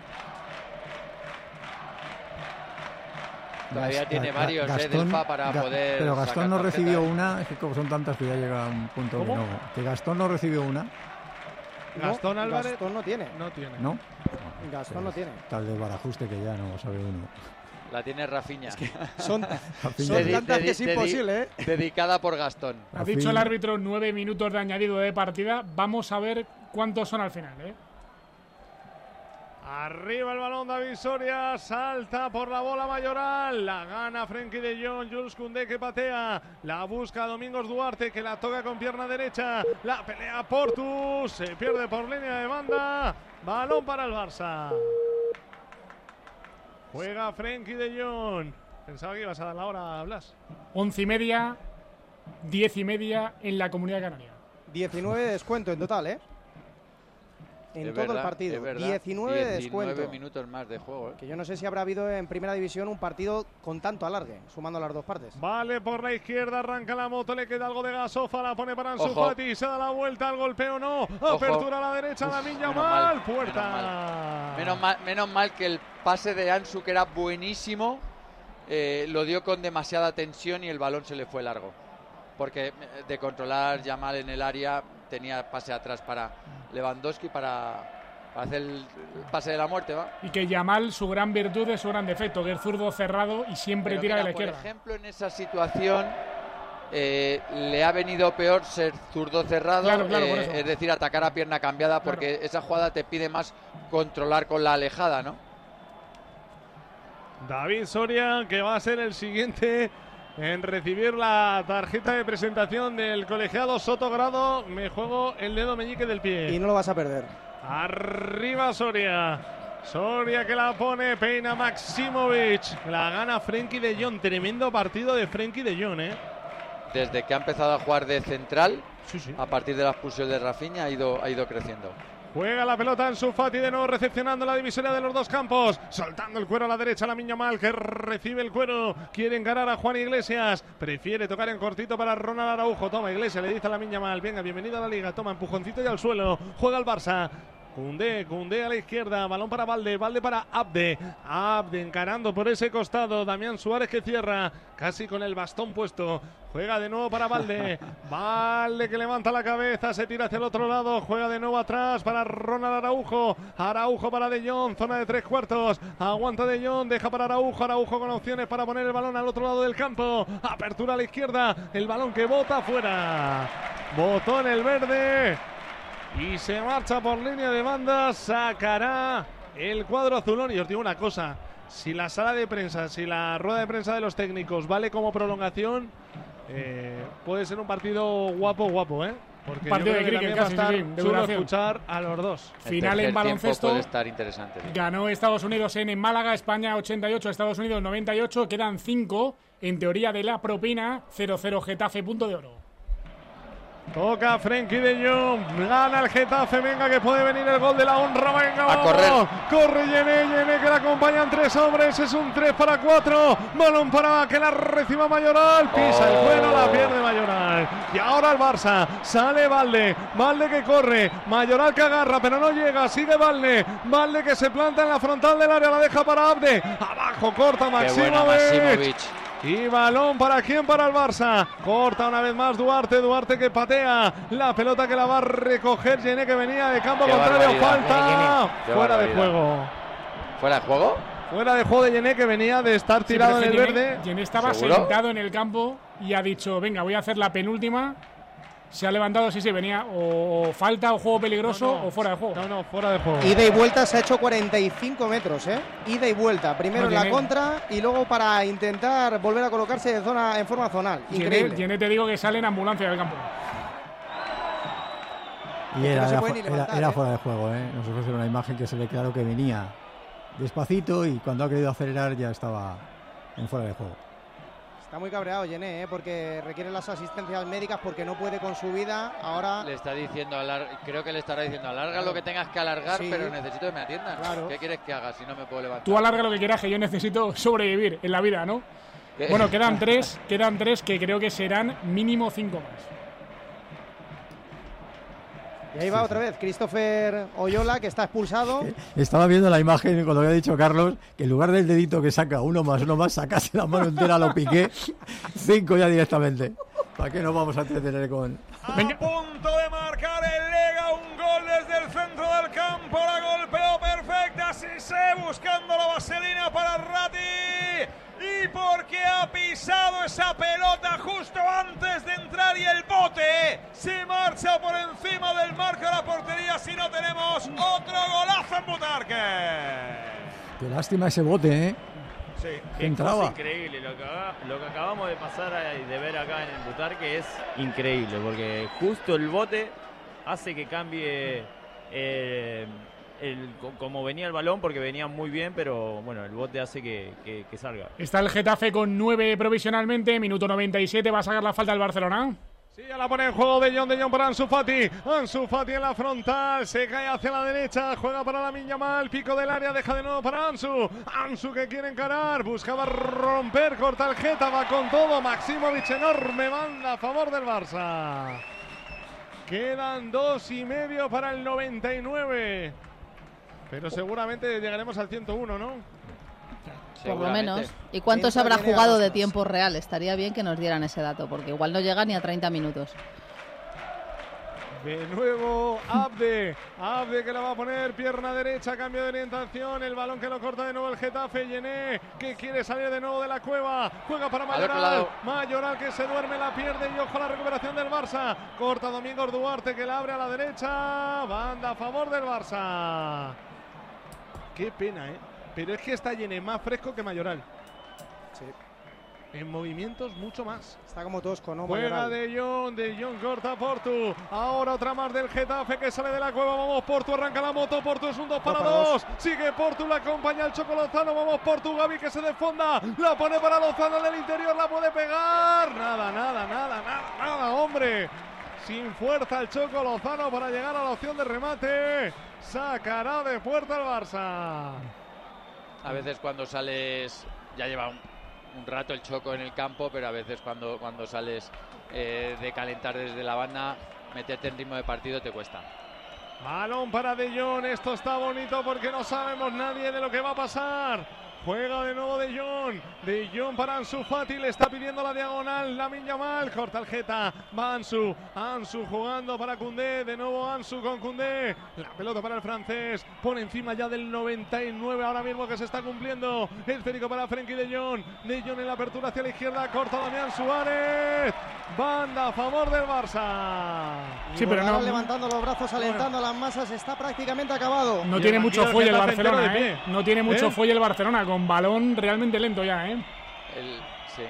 Todavía tiene varios Gastón, eh, Delfa para Ga poder. Pero Gastón no recibió una, es que como son tantas que ya llega a un punto ¿Cómo? que no. Que Gastón no recibió una. Gastón no, Álvarez Gastón no tiene. No tiene. ¿No? Gastón pues, no tiene. Tal de barajuste que ya no sabe uno. La tiene Rafinha. Es que son, Rafinha. son tantas que es imposible, ¿eh? Dedicada por Gastón. Ha dicho el árbitro nueve minutos de añadido de partida. Vamos a ver cuántos son al final, ¿eh? Arriba el balón, David Soria, salta por la bola Mayoral, la gana Frenkie de Jong, Jules Koundé que patea, la busca Domingos Duarte que la toca con pierna derecha, la pelea Portu, se pierde por línea de banda, balón para el Barça. Juega Frenkie de Jong, pensaba que ibas a dar la hora, Blas. Once y media, diez y media en la Comunidad Canaria. diecinueve de descuento en total, ¿eh? En es todo verdad, el partido, verdad. diecinueve de descuento. diecinueve minutos más de juego, ¿eh? Que yo no sé si habrá habido en primera división un partido con tanto alargue, sumando las dos partes. Vale, por la izquierda arranca la moto, le queda algo de gasofa, la pone para Ansu Ojo. Fati, se da la vuelta, al golpeo no, Ojo. apertura a la derecha, Uf, Lamine menos Yamal, mal, puerta. Menos mal. Menos mal, menos mal que el pase de Ansu, que era buenísimo, eh, lo dio con demasiada tensión y el balón se le fue largo. Porque de controlar Yamal en el área, tenía pase atrás para Lewandowski para... para hacer el pase de la muerte, ¿va? Y que Yamal, su gran virtud es su gran defecto, que es zurdo cerrado y siempre Pero tira mira, de la izquierda. Por ejemplo, en esa situación eh, le ha venido peor ser zurdo cerrado, claro, claro, eh, es decir, atacar a pierna cambiada, claro. Porque esa jugada te pide más controlar con la alejada, ¿no? David Soria, que va a ser el siguiente en recibir la tarjeta de presentación del colegiado Sotogrado. Me juego el dedo meñique del pie. Y no lo vas a perder. Arriba Soria. Soria que la pone, peina Maximovic. La gana Frenkie de Jong. Tremendo partido de Frenkie de Jong, ¿eh? Desde que ha empezado a jugar de central, sí, sí. a partir de la expulsión de Rafinha, ha ido, ha ido creciendo. Juega la pelota Ansu Fati de nuevo recepcionando la divisoria de los dos campos, soltando el cuero a la derecha, Lamine Yamal que recibe el cuero, quiere encarar a Juan Iglesias, prefiere tocar en cortito para Ronald Araujo, toma Iglesias, le dice a Lamine Yamal, venga, bienvenido a la liga, toma empujoncito y al suelo, juega el Barça. Koundé, Koundé a la izquierda, balón para Valde, Valde para Abde, Abde encarando por ese costado, Damián Suárez que cierra, casi con el bastón puesto, juega de nuevo para Valde, Valde que levanta la cabeza, se tira hacia el otro lado, juega de nuevo atrás para Ronald Araujo, Araujo para De Jong, zona de tres cuartos, aguanta De Jong, deja para Araujo, Araujo con opciones para poner el balón al otro lado del campo, apertura a la izquierda, el balón que bota fuera, botó en el verde. Y se marcha por línea de banda, sacará el cuadro azulón. Y os digo una cosa, si la sala de prensa, si la rueda de prensa de los técnicos vale como prolongación, eh, puede ser un partido guapo, guapo, ¿eh? Porque partido yo de creo que cricket, va a casi, estar sí, de chulo duración. escuchar a los dos. Final en baloncesto. Puede estar interesante. Ganó Estados Unidos en, en Málaga, España ochenta y ocho, Estados Unidos noventa y ocho. Quedan cinco, en teoría de la propina, cero cero Getafe, punto de oro. Toca Frenkie de Jong, gana el Getafe, venga que puede venir el gol de la honra, venga, a vamos. correr. Corre Yené, Yené que la acompañan tres hombres, es un tres para cuatro, balón para que la reciba Mayoral, pisa Oh. el cuero, la pierde Mayoral. Y ahora el Barça, sale Valde, Valde que corre, Mayoral que agarra, pero no llega, sigue Valde, Valde que se planta en la frontal del área, la deja para Abde, abajo corta Maximovic. Y balón para quién, para el Barça. Corta una vez más Duarte, Duarte que patea. La pelota que la va a recoger Yené que venía de campo Qué contrario. barbaridad. Falta. Qué Fuera de barbaridad. juego. ¿Fuera de juego? Fuera de juego de Yené que venía de estar Sí, tirado pero en es el que Yené- verde. Yené estaba ¿Seguro? sentado en el campo y ha dicho, venga, voy a hacer la penúltima. Se ha levantado, sí, sí, venía o, o falta o juego peligroso No, no. o fuera de juego. No, no, fuera de juego. Ida y vuelta se ha hecho cuarenta y cinco metros, ¿eh? Ida y vuelta. Primero No, en la Yené- contra y luego para intentar volver a colocarse en, zona, en forma zonal. Increíble. Yené, Yené te digo que sale en ambulancia del campo. Y era, no se era, puede ni era- levantar, era ¿eh? fuera de juego, ¿eh? Nos ofrece una imagen que se ve claro que venía despacito y cuando ha querido acelerar ya estaba en fuera de juego. Está muy cabreado Yené, ¿eh? Porque requiere las asistencias médicas porque no puede con su vida. Ahora Le está diciendo, alar- creo que le estará diciendo, alarga lo que tengas que alargar, Sí. pero necesito que me atiendan. Claro. ¿Qué quieres que haga si no me puedo levantar? Tú alarga lo que quieras, que yo necesito sobrevivir en la vida, ¿no? ¿Qué? Bueno, quedan tres, quedan tres que creo que serán mínimo cinco más. y ahí va otra vez Christopher Oyola que está expulsado. Estaba viendo la imagen con lo que ha dicho Carlos, que en lugar del dedito que saca uno más uno más, sacase la mano entera, lo piqué. Cinco ya directamente. ¿Para qué nos vamos a entretener con...? A punto de marcar el Lega un gol desde el centro del campo, la golpeó perfecta, Cissé buscando la vaselina para Ratti y porque ha pisado esa pelota justo antes de entrar y el bote se marcha por encima del marco de la portería, si no tenemos otro golazo en Butarque. Qué lástima ese bote, ¿eh? Sí, Que entraba. Es increíble lo que, haga- lo que acabamos de pasar y de ver acá en el Butarque es increíble porque justo el bote hace que cambie eh, el, co- como venía el balón porque venía muy bien, pero bueno, el bote hace que, que- que salga. Está el Getafe con nueve provisionalmente, minuto noventa y siete, va a sacar la falta el Barcelona. Sí, ya la pone en juego de Jong, de Jong para Ansu Fati. Ansu Fati en la frontal, se cae hacia la derecha, juega para Lamine Yamal, pico del área, deja de nuevo para Ansu. Ansu que quiere encarar, buscaba romper, corta el Geta, va con todo. Maximovic enorme banda a favor del Barça. Quedan dos y medio para el noventa y nueve. Pero seguramente llegaremos al ciento uno, ¿no? Por lo menos. ¿Y cuánto se habrá jugado de tiempo real? Estaría bien que nos dieran ese dato, porque igual no llega ni a treinta minutos. De nuevo Abde, Abde que la va a poner, pierna derecha, cambio de orientación, el balón que lo corta de nuevo el Getafe, Yené que quiere salir de nuevo de la cueva, juega para Al otro Mayoral, lado. Mayoral que se duerme, la pierde y ojo a la recuperación del Barça, corta Domingo Duarte que la abre a la derecha, banda a favor del Barça. Qué pena, ¿eh? Pero es que está Yené más fresco que Mayoral. Sí. En movimientos mucho más. Está como tosco, ¿no? Juega Mayoral. de Jong, de Jong corta Portu. Ahora otra más del Getafe que sale de la cueva. Vamos Portu, arranca la moto. Portu es un dos para para dos. Sigue Portu, la acompaña el Choco Lozano. Vamos Portu, Gavi que se desfonda. La pone para Lozano del interior, la puede pegar. Nada, nada, nada, nada, nada, hombre. Sin fuerza el Choco Lozano para llegar a la opción de remate. Sacará de puerta el Barça. A veces cuando sales, ya lleva un, un rato el Choco en el campo, pero a veces cuando, cuando sales eh, de calentar desde la banda, meterte en ritmo de partido te cuesta. Balón para De Jong, esto está bonito porque no sabemos nadie de lo que va a pasar. Juega de nuevo De Jong, De Jong para Ansu Fati, le está pidiendo la diagonal, Lamine Yamal, corta el Geta, va Ansu, Ansu jugando para Koundé, de nuevo Ansu con Koundé, la pelota para el francés, pone encima ya del noventa y nueve, ahora mismo que se está cumpliendo, esférico para Frenkie De Jong, De Jong en la apertura hacia la izquierda, corta Damián Suárez, banda a favor del Barça. Sí, pero no- levantando los brazos, alentando a las masas, está prácticamente acabado. No Y tiene el mucho banquillo fuelle el del Getafe entero Barcelona, de ¿eh? pie. No tiene mucho ¿Eh? fuelle el Barcelona, con balón realmente lento ya, ¿eh? El, sí.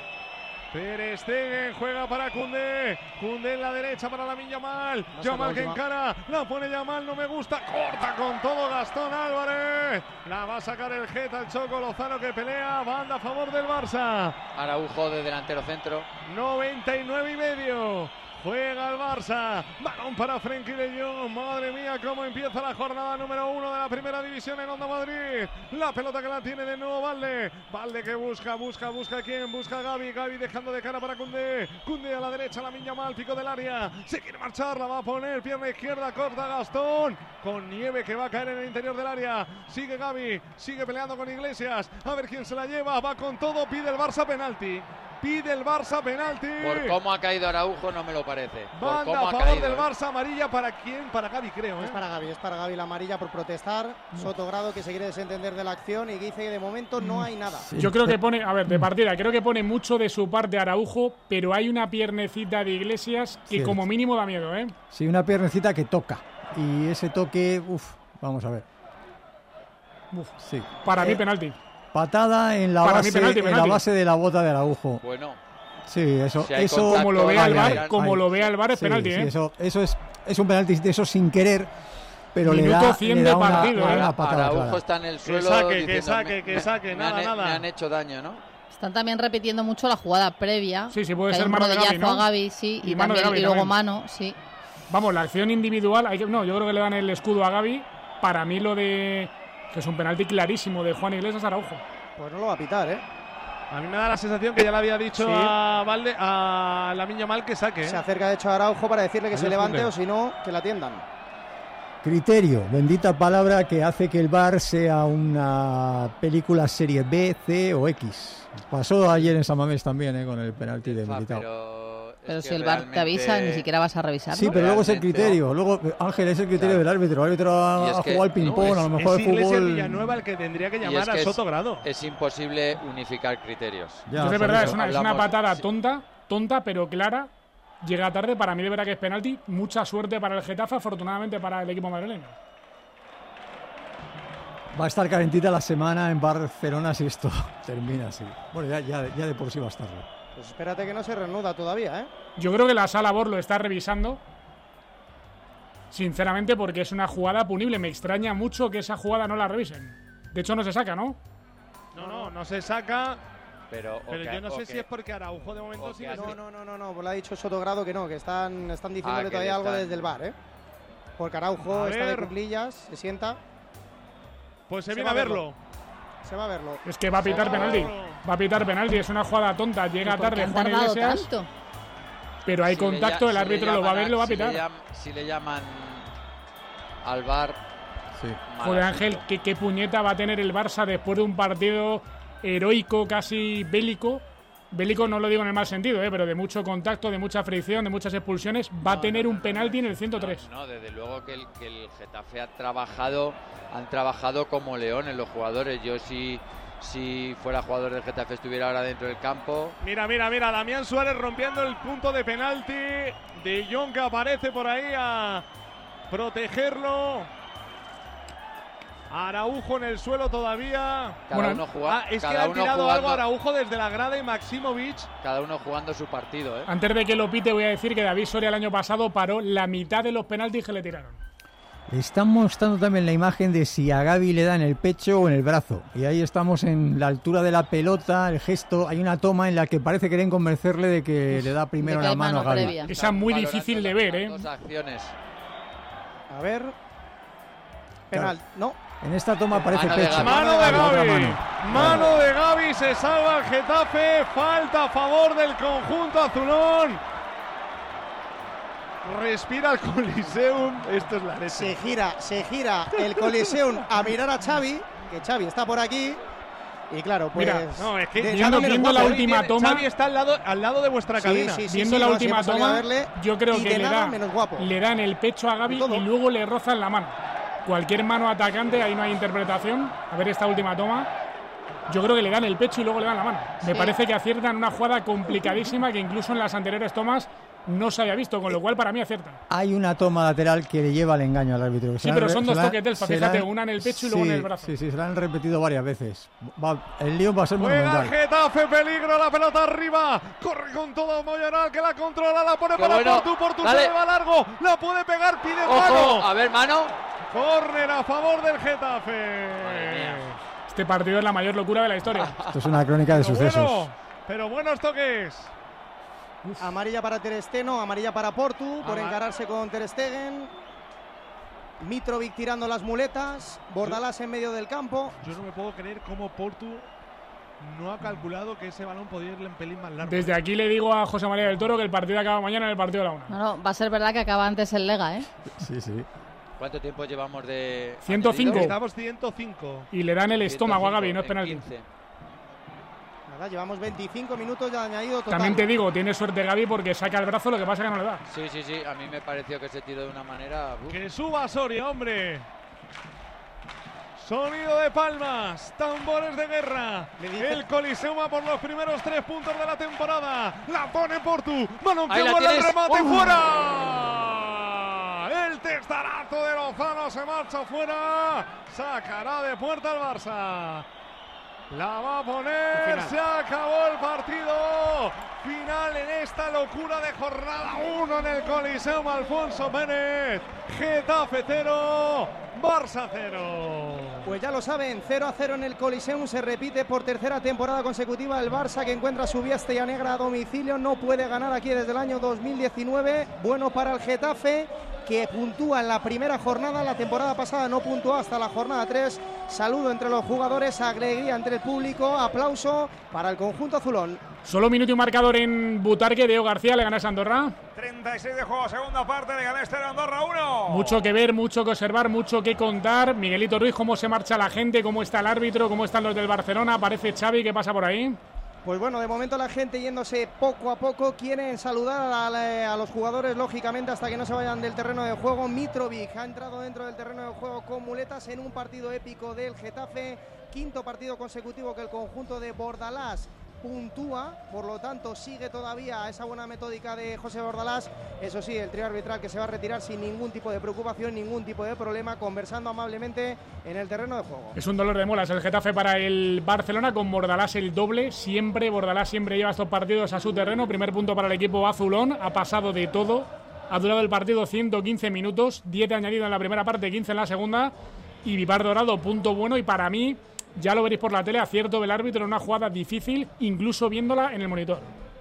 Ter Stegen juega para Koundé, Koundé en la derecha para Lamine Yamal, saca Yamal que última. encara, la pone Yamal, no me gusta, corta con todo Gastón Álvarez, la va a sacar el Geta, el Choco Lozano que pelea, banda a favor del Barça, Araujo de delantero centro. noventa y nueve y medio. Juega el Barça. Balón para Frenkie de Jong. Madre mía, cómo empieza la jornada número uno de la primera división en Onda Madrid. La pelota que la tiene de nuevo Valde. Valde que busca, busca, busca quién. Busca a Gavi. Gavi dejando de cara para Koundé. Koundé a la derecha, la Lamine Yamal, pico del área. Se quiere marchar, la va a poner. Pierna izquierda, corta Gastón. Con Nieve que va a caer en el interior del área. Sigue Gavi. Sigue peleando con Iglesias. A ver quién se la lleva. Va con todo. Pide el Barça penalti. Pide el Barça penalti. Por cómo ha caído Araujo no me lo parece. Por Banda cómo a ha favor caído, del ¿eh? Barça, amarilla para quién, para Gavi creo. ¿eh? Es para Gavi, es para Gavi la amarilla por protestar. Sotogrado que se quiere desentender de la acción y que dice que de momento no hay nada. Sí. Yo creo que pone, a ver, de partida, creo que pone mucho de su parte Araujo, pero hay una piernecita de Iglesias que Cierto. como mínimo da miedo, ¿eh? Sí, una piernecita que toca. Y ese toque, uff, vamos a ver. Uf. Sí. Para Eh, mí penalti. Patada en la Para base, mí penalti, en la penalti. base de la bota de Araujo. Bueno. Sí, eso, Si hay eso contacto, Como lo vea el Ay, VAR, ay, como ay. lo vea el VAR es Sí, penalti, sí, ¿eh? eso, eso es, es un penalti de eso sin querer, pero le Minuto da, cien le de da una, partido, le da ¿eh? una patada Araujo clara. está en el Que suelo. saque, que diciendo, saque, que me- saque, me nada, han, nada. Me han hecho daño, ¿no? Están también repitiendo mucho la jugada previa. Sí, sí, puede que hay ser un mano de Gavi, rodillazo ¿no? a Gavi, sí, y, Y mano de también, Gavi y luego también. mano, sí. Vamos, la acción individual, hay que, no, yo creo que le dan el escudo a Gavi. Para mí lo de que es un penalti clarísimo de Juan Iglesias a Araujo. Pues no lo va a pitar, ¿eh? A mí me da la sensación que ya le había dicho Sí. a Valde, a Lamine Yamal que saque. ¿eh? Se acerca de hecho a Araujo para decirle que Adiós, se levante Koundé. o si no, que la atiendan. Criterio, bendita palabra que hace que el V A R sea una película serie B, C o X. Pasó ayer en San Mamés también, eh, con el penalti de Ah, Militao. pero Pero es si que el VAR te avisa, realmente- ni siquiera vas a revisarlo. Sí, pero luego es el Realmente- criterio. Luego, Ángel, es el criterio Claro. del árbitro. El árbitro ha, Y es ha que- jugado al ping-pong, no, a lo es- mejor Es el Iglesias fútbol. Villanueva el que tendría que Y llamar es a que es- Soto Grado. Es imposible unificar criterios. Ya, Entonces, de por verdad, eso. es una, es una Hablamos- patada sí. tonta, tonta, pero clara. Llega tarde, para mí de verdad que es penalti. Mucha suerte para el Getafe, afortunadamente para el equipo madrileño. Va a estar calentita la semana en Barcelona si esto termina así. Bueno, ya, ya, ya de por sí va a estarlo. Pues espérate que no se reanuda todavía, ¿eh? Yo creo que la sala B O R lo está revisando. Sinceramente, porque es una jugada punible. Me extraña mucho que esa jugada no la revisen. De hecho, no se saca, ¿no? No, no, no se saca. Pero, Pero ok, yo no sé ok. si es porque Araujo de momento Ok. sigue. No, no, no, no, no, pues lo ha dicho Sotogrado que no, que están, están diciéndole Ah, que todavía le algo están- desde el V A R, ¿eh? Porque Araujo A está de ver. cuclillas, se sienta, Pues se, Se viene va a a verlo. verlo. se va a verlo. Es que va a pitar Oh. penalti. Va a pitar penalti. Es una jugada tonta. Llega ¿Y por qué tarde han Juan tardado Iglesias. tanto? Pero hay Si le contacto. lla- El si le árbitro lo va a llaman ver y lo va a si le pitar. llam- Si le llaman al V A R. Sí. mal Joder, asunto. Ángel, ¿qué, qué puñeta va a tener el Barça después de un partido heroico, casi bélico. Bélico no lo digo en el mal sentido, ¿eh? Pero de mucho contacto, de mucha fricción, de muchas expulsiones. Va a No, tener no, un no, penalti no, en el ciento tres. No, no, desde luego que el, que el Getafe ha trabajado, han trabajado como leones los jugadores. Yo si, si fuera jugador del Getafe estuviera ahora dentro del campo. Mira, mira, mira, Damián Suárez rompiendo el punto de penalti. De Jong que aparece por ahí a protegerlo. Araujo en el suelo todavía. Cada Bueno, uno jugando. Ah, es que cada han uno tirado jugando, algo a Araujo desde la grada y Maximovic. cada uno jugando su partido, ¿eh? Antes de que lo pite, voy a decir que David Soria el año pasado paró la mitad de los penaltis que le tiraron. Están mostrando también la imagen de si a Gavi le da en el pecho o en el brazo. Y ahí estamos en la altura de la pelota, el gesto. Hay una toma en la que parece querer convencerle de que le da primero de que la hay mano a mano Gavi. previa. Esa es muy Valorando difícil de las- ver, las ¿eh? Dos acciones. A ver. Penal. No. En esta toma parece Mano de pecho. Gavi. Mano de La otra Gavi. mano. Mano de Gavi. Se salva el Getafe. Falta a favor del conjunto azulón. Respira el Coliseum. Esto es la leche. Se gira, se gira el Coliseum a mirar a Xavi, que Xavi está por aquí. Y claro, pues. Mira, No, es que de- viendo- menos viendo la guapo, ¿eh? última Xavi toma- Xavi está al lado, al lado de vuestra Sí, cabina. sí, sí, Viendo sí, la no, última siempre salía a toma, verle, yo creo y que de le nada da, menos guapo. le da en el pecho a Gavi Todo. y luego le roza en la mano. Cualquier mano atacante, ahí no hay interpretación. A ver esta última toma. Yo creo que le dan el pecho y luego le dan la mano. Me Sí. parece que aciertan una jugada complicadísima que incluso en las anteriores tomas no se había visto, con lo cual para mí acierta. Hay una toma lateral que le lleva al engaño al árbitro. Sí, Se la pero han son re- dos se la- toques del, se fíjate, la han- una en el pecho y luego sí, en el brazo. Sí, sí, se la han repetido varias veces. Va- el lío va a ser Juega el monumental. Getafe, peligro, la pelota arriba. Corre con todo Moyaral que la controla, la pone Qué para bueno. Portu. Portu se Dale. le va largo. La puede pegar, pide Ojo, mano. a ver, mano. Córner a favor del Getafe. Madre mía. Este partido es la mayor locura de la historia. Esto es una crónica de Pero sucesos. bueno, pero buenos toques. Uf. Amarilla para Ter Stegen, amarilla para Portu por Amar encararse con Ter Stegen. Mitrovic tirando las muletas, Bordalás en medio del campo. Yo no me puedo creer cómo Portu no ha calculado que ese balón podía irle un pelín más largo. Desde aquí le digo a José María del Toro que el partido acaba mañana en el partido de la una. No, no, va a ser verdad que acaba antes el Lega, ¿eh? Sí, sí. ¿Cuánto tiempo llevamos de ciento cinco. añadido? Estamos ciento cinco. Y le dan el estómago a Gavi, no es penalti. Nada, llevamos veinticinco minutos ya añadido total. También te digo, tiene suerte Gavi porque saca el brazo, lo que pasa es que no le da. Sí, sí, sí, a mí me pareció que se tiró de una manera... Uf. Que suba Soria, hombre. Sonido de palmas, tambores de guerra. El Coliseum va por los primeros tres puntos de la temporada. La pone Portu. Balón que vuela el remate ¡Oh! fuera. El testarazo de Lozano se marcha fuera. Sacará de puerta al Barça. La va a poner, se acabó el partido. Final en esta locura de jornada uno en el Coliseum Alfonso Pérez. Getafe cero, Barça cero. Pues ya lo saben, cero a cero en el Coliseum, se repite por tercera temporada consecutiva. El Barça, que encuentra su vía Estella Negra a domicilio, no puede ganar aquí desde el año dos mil diecinueve. Bueno para el Getafe, que puntúa en la primera jornada. La temporada pasada no puntuó hasta la jornada tres. Saludo entre los jugadores, alegría entre el público, aplauso para el conjunto azulón. Solo minuto y marcador en Butarque. Diego García, le ganas a Andorra. treinta y seis de juego, segunda parte, le gané este Andorra uno. Mucho que ver, mucho que observar, mucho que contar. Miguelito Ruiz, ¿cómo se marcha la gente? ¿Cómo está el árbitro? ¿Cómo están los del Barcelona? Aparece Xavi, ¿qué pasa por ahí? Pues bueno, de momento la gente yéndose poco a poco, quieren saludar a, la, a los jugadores, lógicamente, hasta que no se vayan del terreno de juego. Mitrovic ha entrado dentro del terreno de juego con muletas en un partido épico del Getafe, quinto partido consecutivo que el conjunto de Bordalás puntúa, por lo tanto sigue todavía esa buena metódica de José Bordalás. Eso sí, el trío arbitral que se va a retirar sin ningún tipo de preocupación, ningún tipo de problema, conversando amablemente en el terreno de juego. Es un dolor de muelas el Getafe para el Barcelona, con Bordalás el doble, siempre, Bordalás siempre lleva estos partidos a su terreno. Primer punto para el equipo azulón, ha pasado de todo, ha durado el partido ciento quince minutos, diez de añadido en la primera parte, quince en la segunda, y Vipar Dorado, punto bueno, y para mí, ya lo veréis por la tele, acierto del árbitro en una jugada difícil, incluso viéndola en el monitor.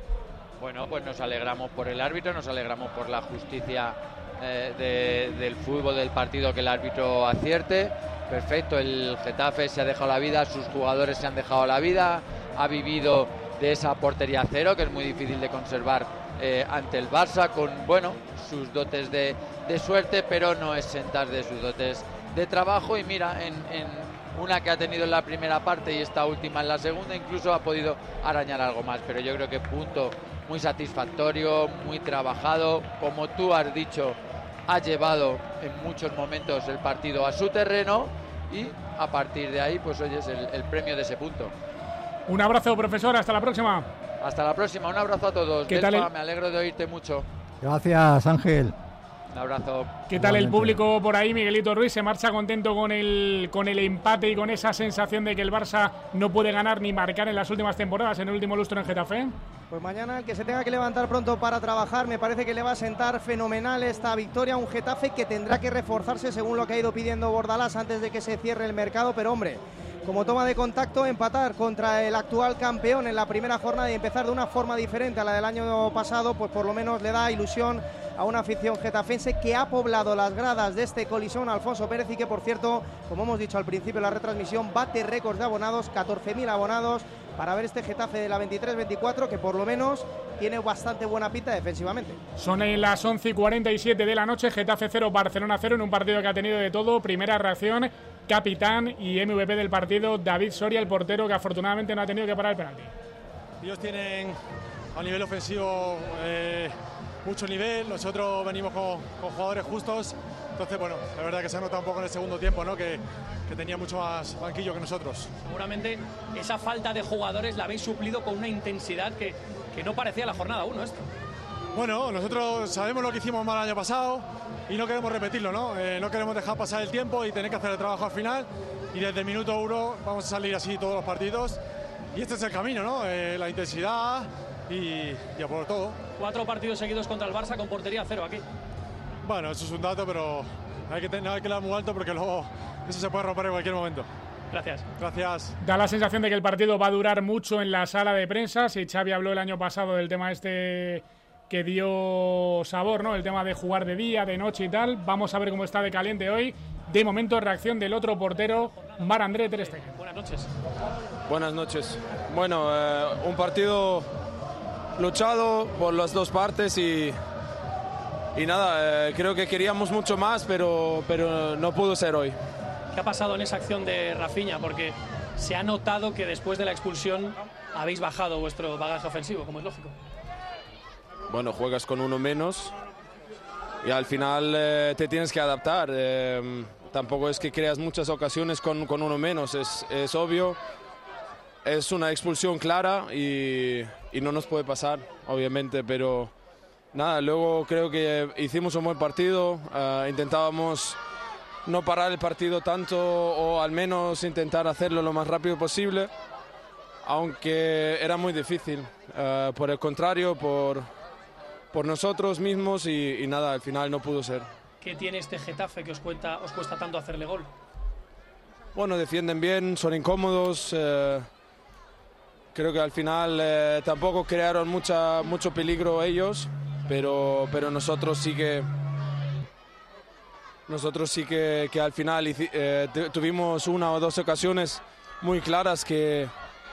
Bueno, pues nos alegramos por el árbitro, nos alegramos por la justicia eh, de, del fútbol, del partido, que el árbitro acierte. Perfecto, el Getafe se ha dejado la vida, sus jugadores se han dejado la vida, ha vivido de esa portería cero, que es muy difícil de conservar eh, ante el Barça, con, bueno, sus dotes de, de suerte, pero no exentas de sus dotes de trabajo. Y mira, en... en una que ha tenido en la primera parte y esta última en la segunda, incluso ha podido arañar algo más, pero yo creo que punto muy satisfactorio, muy trabajado, como tú has dicho, ha llevado en muchos momentos el partido a su terreno y a partir de ahí, pues oye, es el, el premio de ese punto. Un abrazo, profesor, hasta la próxima. Hasta la próxima, un abrazo a todos. ¿Qué tal el... Me alegro de oírte mucho. Gracias, Ángel. Un abrazo. ¿Qué tal el público por ahí? Miguelito Ruiz se marcha contento con el, con el empate y con esa sensación de que el Barça no puede ganar ni marcar en las últimas temporadas, en el último lustro en Getafe. Pues mañana el que se tenga que levantar pronto para trabajar, me parece que le va a sentar fenomenal esta victoria, un Getafe que tendrá que reforzarse según lo que ha ido pidiendo Bordalás antes de que se cierre el mercado, pero hombre, como toma de contacto, empatar contra el actual campeón en la primera jornada y empezar de una forma diferente a la del año pasado, pues por lo menos le da ilusión a una afición getafense que ha poblado las gradas de este Coliseum Alfonso Pérez y que, por cierto, como hemos dicho al principio de la retransmisión, bate récords de abonados, catorce mil abonados para ver este Getafe de la veintitrés veinticuatro, que por lo menos tiene bastante buena pinta defensivamente. Son en las once y cuarenta y siete de la noche, Getafe cero, Barcelona cero, en un partido que ha tenido de todo. Primera reacción, capitán y M V P del partido, David Soria, el portero, que afortunadamente no ha tenido que parar el penalti. Ellos tienen a nivel ofensivo eh, mucho nivel, nosotros venimos con, con jugadores justos, entonces bueno, la verdad que se ha notado un poco en el segundo tiempo, ¿no? que, que tenía mucho más banquillo que nosotros. Seguramente esa falta de jugadores la habéis suplido con una intensidad que, que no parecía la jornada uno esto. Bueno, nosotros sabemos lo que hicimos mal el año pasado y no queremos repetirlo, ¿no? Eh, no queremos dejar pasar el tiempo y tener que hacer el trabajo al final, y desde el minuto uno vamos a salir así todos los partidos y este es el camino, ¿no? Eh, la intensidad y, y a por todo. Cuatro partidos seguidos contra el Barça con portería cero aquí. Bueno, eso es un dato, pero hay que, tener, hay que dar muy alto porque luego eso se puede romper en cualquier momento. Gracias. Gracias. Da la sensación de que el partido va a durar mucho en la sala de prensa. Si Xavi habló el año pasado del tema este que dio sabor, ¿no? El tema de jugar de día, de noche y tal. Vamos a ver cómo está de caliente hoy. De momento, reacción del otro portero, Marc-André ter Stegen. Buenas noches. Buenas noches. Bueno, eh, un partido luchado por las dos partes y, y nada, eh, creo que queríamos mucho más, pero, pero no pudo ser hoy. ¿Qué ha pasado en esa acción de Rafinha? Porque se ha notado que después de la expulsión habéis bajado vuestro bagaje ofensivo, como es lógico. Bueno, juegas con uno menos y al final eh, te tienes que adaptar. Eh, tampoco es que creas muchas ocasiones con, con uno menos, es, es obvio. Es una expulsión clara y, y no nos puede pasar, obviamente, pero nada, luego creo que hicimos un buen partido, uh, intentábamos no parar el partido tanto o al menos intentar hacerlo lo más rápido posible, aunque era muy difícil, uh, por el contrario, por, por nosotros mismos y, y nada, al final no pudo ser. ¿Qué tiene este Getafe que os, cuenta, os cuesta tanto hacerle gol? Bueno, defienden bien, son incómodos, uh, creo que al final eh, tampoco crearon mucha, mucho peligro ellos, pero, pero nosotros sí que... Nosotros sí que, que al final eh, tuvimos una o dos ocasiones muy claras que,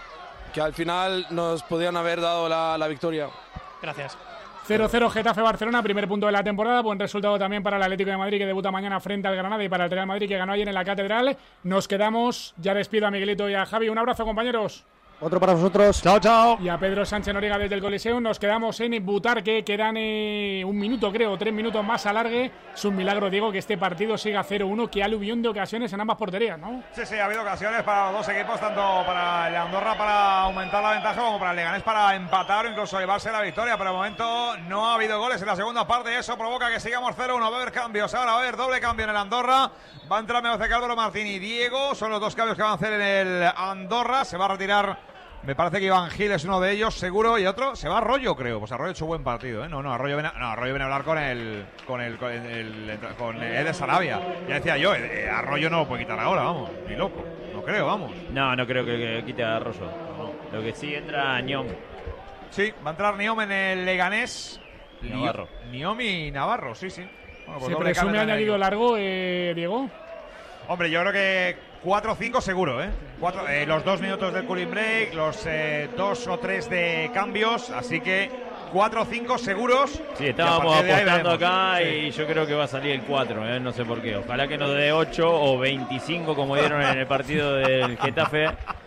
que al final nos podían haber dado la, la victoria. Gracias. cero cero Getafe-Barcelona, primer punto de la temporada. Buen resultado también para el Atlético de Madrid, que debuta mañana frente al Granada, y para el Real Madrid, que ganó ayer en la Catedral. Nos quedamos, ya despido a Miguelito y a Javi. Un abrazo, compañeros. Otro para vosotros. Chao, chao. Y a Pedro Sánchez Noriega desde el Coliseum. Nos quedamos en Butarque. Quedan eh, un minuto, creo, tres minutos más alargue. Es un milagro, Diego, que este partido siga cero uno. Que aluvión de ocasiones en ambas porterías, ¿no? Sí, sí, ha habido ocasiones para los dos equipos, tanto para el Andorra para aumentar la ventaja como para el Leganés para empatar o incluso llevarse la victoria. Pero de momento no ha habido goles en la segunda parte. Eso provoca que sigamos cero uno. Va a haber cambios. Ahora va a haber doble cambio en el Andorra. Va a entrar, me parece que Álvaro Martín y Diego. Son los dos cambios que van a hacer en el Andorra. Se va a retirar... Me parece que Iván Gil es uno de ellos, seguro, y otro se va Arroyo, creo. Pues Arroyo ha hecho buen partido, ¿eh? No, no, Arroyo viene a, no, Arroyo viene a hablar con el con el con, el, el, con Eder Sarabia. Ya decía yo, eh, Arroyo no lo puede quitar ahora, vamos, ni loco. No creo, vamos. No, no creo que, que quite a Arroyo. No. Lo que sí entra Niom. Sí, va a entrar Niom en el Leganés. Navarro. Niom y Navarro, sí, sí. Bueno, pues se presume añadido largo, eh, Diego. Hombre, yo creo que cuatro o cinco seguro, ¿eh? Cuatro, eh, los dos minutos del cooling break, los eh, dos o tres de cambios, así que cuatro o cinco seguros. Sí, estábamos apostando acá sí. Y yo creo que va a salir el cuatro, ¿eh? No sé por qué. Ojalá que nos dé ocho o veinticinco como dieron en el partido del Getafe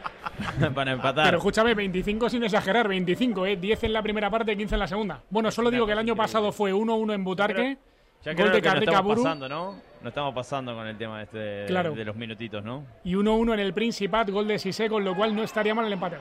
para empatar. Pero escúchame, veinticinco sin exagerar, veinticinco, ¿eh? diez en la primera parte, quince en la segunda. Bueno, solo digo que el año pasado fue uno uno en Butarque. Ya gol de Carrick Aburu. Pasando, ¿no? No estamos pasando con el tema este de, claro. de los minutitos, ¿no? Y uno uno en el Principat, gol de Sisé, con lo cual no estaría mal el empate.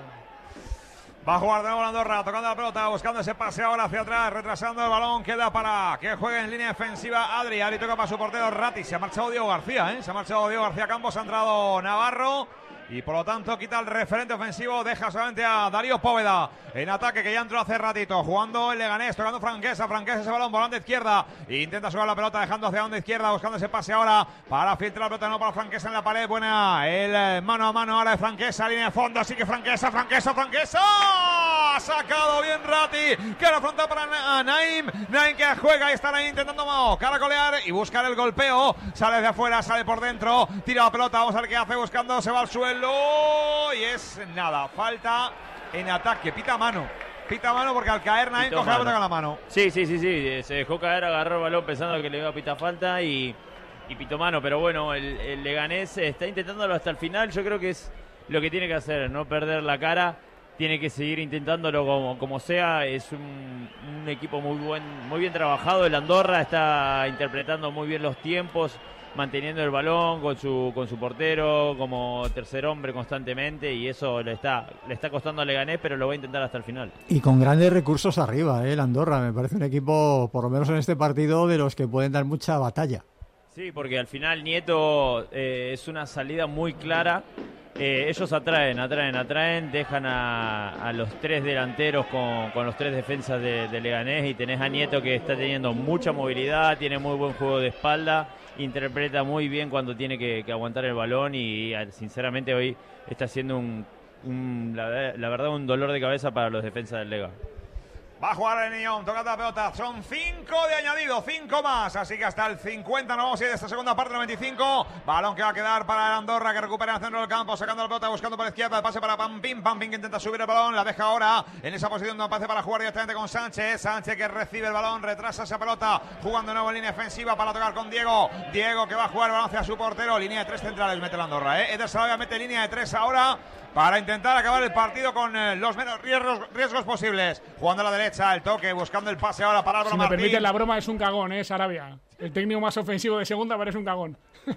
Va a jugar de nuevo la Andorra, tocando la pelota, buscando ese pase ahora hacia atrás, retrasando el balón, queda para que juegue en línea defensiva Adri. Adri toca para su portero Ratti, se ha marchado Diego García, ¿eh? Se ha marchado Diego García Campos, ha entrado Navarro. Y por lo tanto quita el referente ofensivo, deja solamente a Darío Póveda en ataque, que ya entró hace ratito, jugando el Leganés, tocando Franquesa, Franquesa ese balón, volante izquierda, intenta subir la pelota, dejando hacia banda izquierda, buscando ese pase ahora para filtrar la pelota, no para Franquesa en la pared, buena el mano a mano ahora de Franquesa, línea de fondo, así que Franquesa, Franquesa, Franquesa, ha sacado bien Ratti, que ahora afronta para Naim, Naim que juega y está Naim intentando caracolear y buscar el golpeo, sale de afuera, sale por dentro, tira la pelota, vamos a ver qué hace, buscando, se va al suelo. Y es nada, falta en ataque, pita mano, pita mano porque al caer Naim coge la pelota con la mano. Sí, sí, sí, sí, se dejó caer, agarró el balón pensando que le iba a pitar falta y, y pitó mano, pero bueno, el, el Leganés está intentándolo hasta el final, yo creo que es lo que tiene que hacer, no perder la cara, tiene que seguir intentándolo como, como sea, es un, un equipo muy buen, muy bien trabajado, el Andorra está interpretando muy bien los tiempos, manteniendo el balón con su con su portero como tercer hombre constantemente y eso le está le está costando a Leganés, pero lo va a intentar hasta el final. Y con grandes recursos arriba, ¿eh? El Andorra me parece un equipo, por lo menos en este partido, de los que pueden dar mucha batalla. Sí, porque al final Nieto eh, es una salida muy clara Eh, ellos atraen, atraen, atraen, dejan a, a los tres delanteros con, con los tres defensas de, de Leganés y tenés a Nieto que está teniendo mucha movilidad, tiene muy buen juego de espalda, interpreta muy bien cuando tiene que, que aguantar el balón y, y sinceramente hoy está siendo un, un la, la verdad un dolor de cabeza para los defensas del Lega. Va a jugar el Nión, tocando la pelota. Son cinco de añadido, cinco más. Así que hasta el cincuenta nos vamos a ir de esta segunda parte, noventa y cinco. Balón que va a quedar para el Andorra, que recupera en el centro del campo, sacando la pelota, buscando por la izquierda. El pase para Pampín. Pampín que intenta subir el balón. La deja ahora en esa posición donde pase para jugar directamente con Sánchez. Sánchez que recibe el balón, retrasa esa pelota. Jugando de nuevo en línea defensiva para tocar con Diego. Diego que va a jugar el balón hacia su portero. Línea de tres centrales mete el Andorra. ¿eh? Eder Sarabia mete línea de tres ahora, para intentar acabar el partido con eh, los menos riesgos, riesgos posibles. Jugando a la derecha, el toque, buscando el pase ahora para Álvaro Si me Martín. permite la broma, es un cagón, ¿eh, Sarabia? El técnico más ofensivo de segunda, pero es un cagón.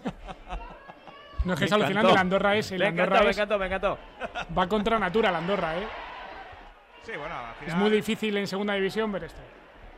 No es que es alucinante, el Andorra es... El me Andorra encantó, es, me encantó, me encantó. Va contra natura el Andorra, ¿eh? Sí, bueno, al final... Es muy difícil en segunda división ver esto.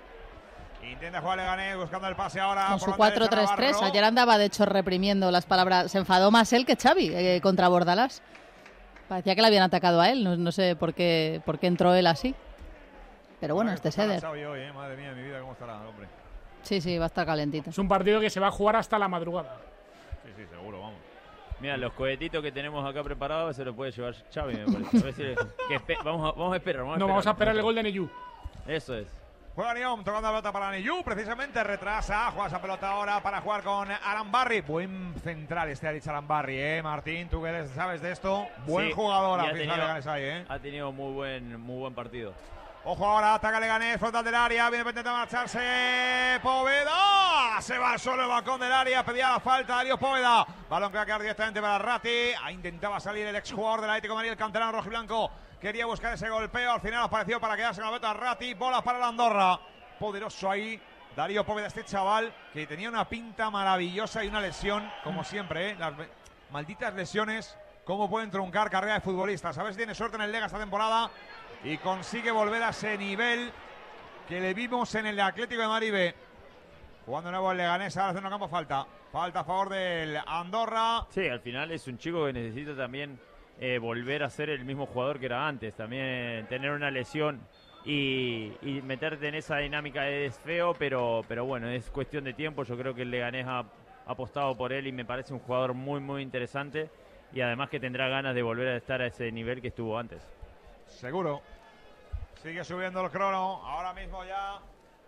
Intenta jugar Leganés, buscando el pase ahora. Con su cuatro tres tres, ayer andaba de hecho reprimiendo las palabras. Se enfadó más él que Xavi eh, contra Bordalás. Parecía que le habían atacado a él, no, no sé por qué, por qué entró él así. Pero bueno, este es Eder. Hoy, eh. Madre mía, mi vida, ¿cómo estará, hombre? Sí, sí, va a estar calentito. Es un partido que se va a jugar hasta la madrugada. Sí, sí, seguro, vamos. Mira, los cohetitos que tenemos acá preparados se los puede llevar Xavi, me parece. A ver si que vamos, a, vamos a esperar. Vamos a no, esperar. vamos a esperar el gol de Neyú. Eso es. Juega Nión, tocando la pelota para Neyú, precisamente retrasa, juega esa pelota ahora para jugar con Arambarri. Buen central este ha dicho Arambarri, eh, Martín, tú que eres, sabes de esto. Buen Sí, jugador, y ha a tenido, Leganés ahí, eh. ha tenido muy buen, muy buen partido. Ojo ahora, ataca Leganés, frontal del área, viene para intentar marcharse Poveda. Se va al suelo el balcón del área, pedía la falta Darío Poveda. Balón que va a quedar directamente para Ratti. Ahí intentaba salir el exjugador del Atlético de Madrid, el canterano rojiblanco. Quería buscar ese golpeo, al final apareció para quedarse con la pelota Ratti. Bola para el Andorra. Poderoso ahí Darío Poveda, este chaval que tenía una pinta maravillosa y una lesión, como siempre, ¿eh? Las malditas lesiones, cómo pueden truncar carrera de futbolistas. A ver si tiene suerte en el Lega esta temporada y consigue volver a ese nivel que le vimos en el Atlético de Madrid B. Jugando de nuevo el Leganés, ahora haciendo campo falta. Falta a favor del Andorra. Sí, al final es un chico que necesita también eh, volver a ser el mismo jugador que era antes. También tener una lesión y, y meterte en esa dinámica es feo, pero, pero bueno, es cuestión de tiempo. Yo creo que el Leganés ha apostado por él y me parece un jugador muy, muy interesante. Y además que tendrá ganas de volver a estar a ese nivel que estuvo antes. Seguro. Sigue subiendo el crono. Ahora mismo ya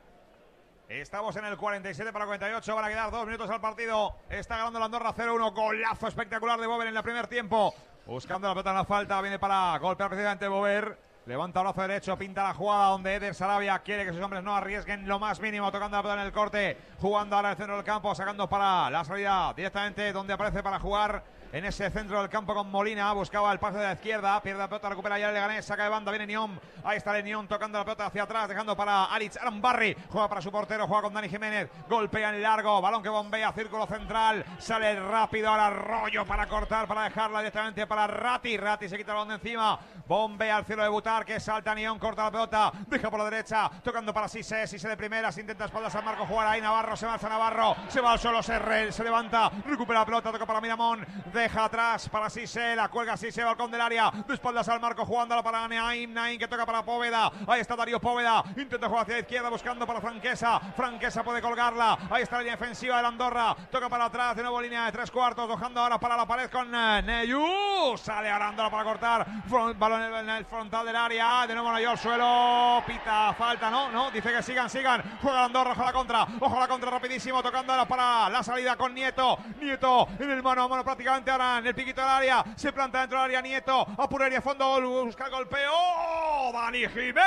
estamos en el cuarenta y siete para cuarenta y ocho. Van a quedar dos minutos al partido. Está ganando el Andorra cero uno. Golazo espectacular de Bober en el primer tiempo. Buscando la pelota en la falta. Viene para golpear precisamente Bober. Levanta el brazo derecho, pinta la jugada donde Eder Sarabia quiere que sus hombres no arriesguen lo más mínimo, tocando la pelota en el corte, jugando ahora en el centro del campo, sacando para la salida directamente donde aparece para jugar en ese centro del campo con Molina. Buscaba el pase de la izquierda, pierde la pelota, recupera ya el Leganés, saca de banda, viene Nión, ahí está el Nión tocando la pelota hacia atrás, dejando para Alitz Arambarri, juega para su portero, juega con Dani Jiménez, golpea en largo, balón que bombea, círculo central, sale rápido ahora Arroyo para cortar, para dejarla directamente para Ratti, Ratti se quita el balón de encima, bombea al cielo de Butar, que salta Nión, corta la pelota, deja por la derecha, tocando para Sise, Sise de primeras, intenta espaldas al marco, jugar ahí Navarro, se marcha Navarro, se va al suelo, se, re, se levanta, recupera la pelota, toca para Miramón, deja atrás para Sise, la cuelga Sise, balcón del área, de espaldas al marco, jugándola para Naim, Naim que toca para Poveda, ahí está Darío Poveda, intenta jugar hacia la izquierda buscando para Franquesa, Franquesa puede colgarla, ahí está la línea defensiva del Andorra, toca para atrás, de nuevo línea de tres cuartos, dejando ahora para la pared con uh, Neyú, sale ahora Andorra para cortar, front, balón en el, en el frontal del área, de nuevo Neyú al suelo, pita, falta, no, no, dice que sigan, sigan, juega Andorra, ojo a la contra, ojo a la contra rapidísimo, tocando ahora para la salida con Nieto, Nieto en el mano a mano prácticamente ahora en el piquito del área, se planta dentro del área Nieto, apuraría a fondo, busca el golpeo, ¡oh! Dani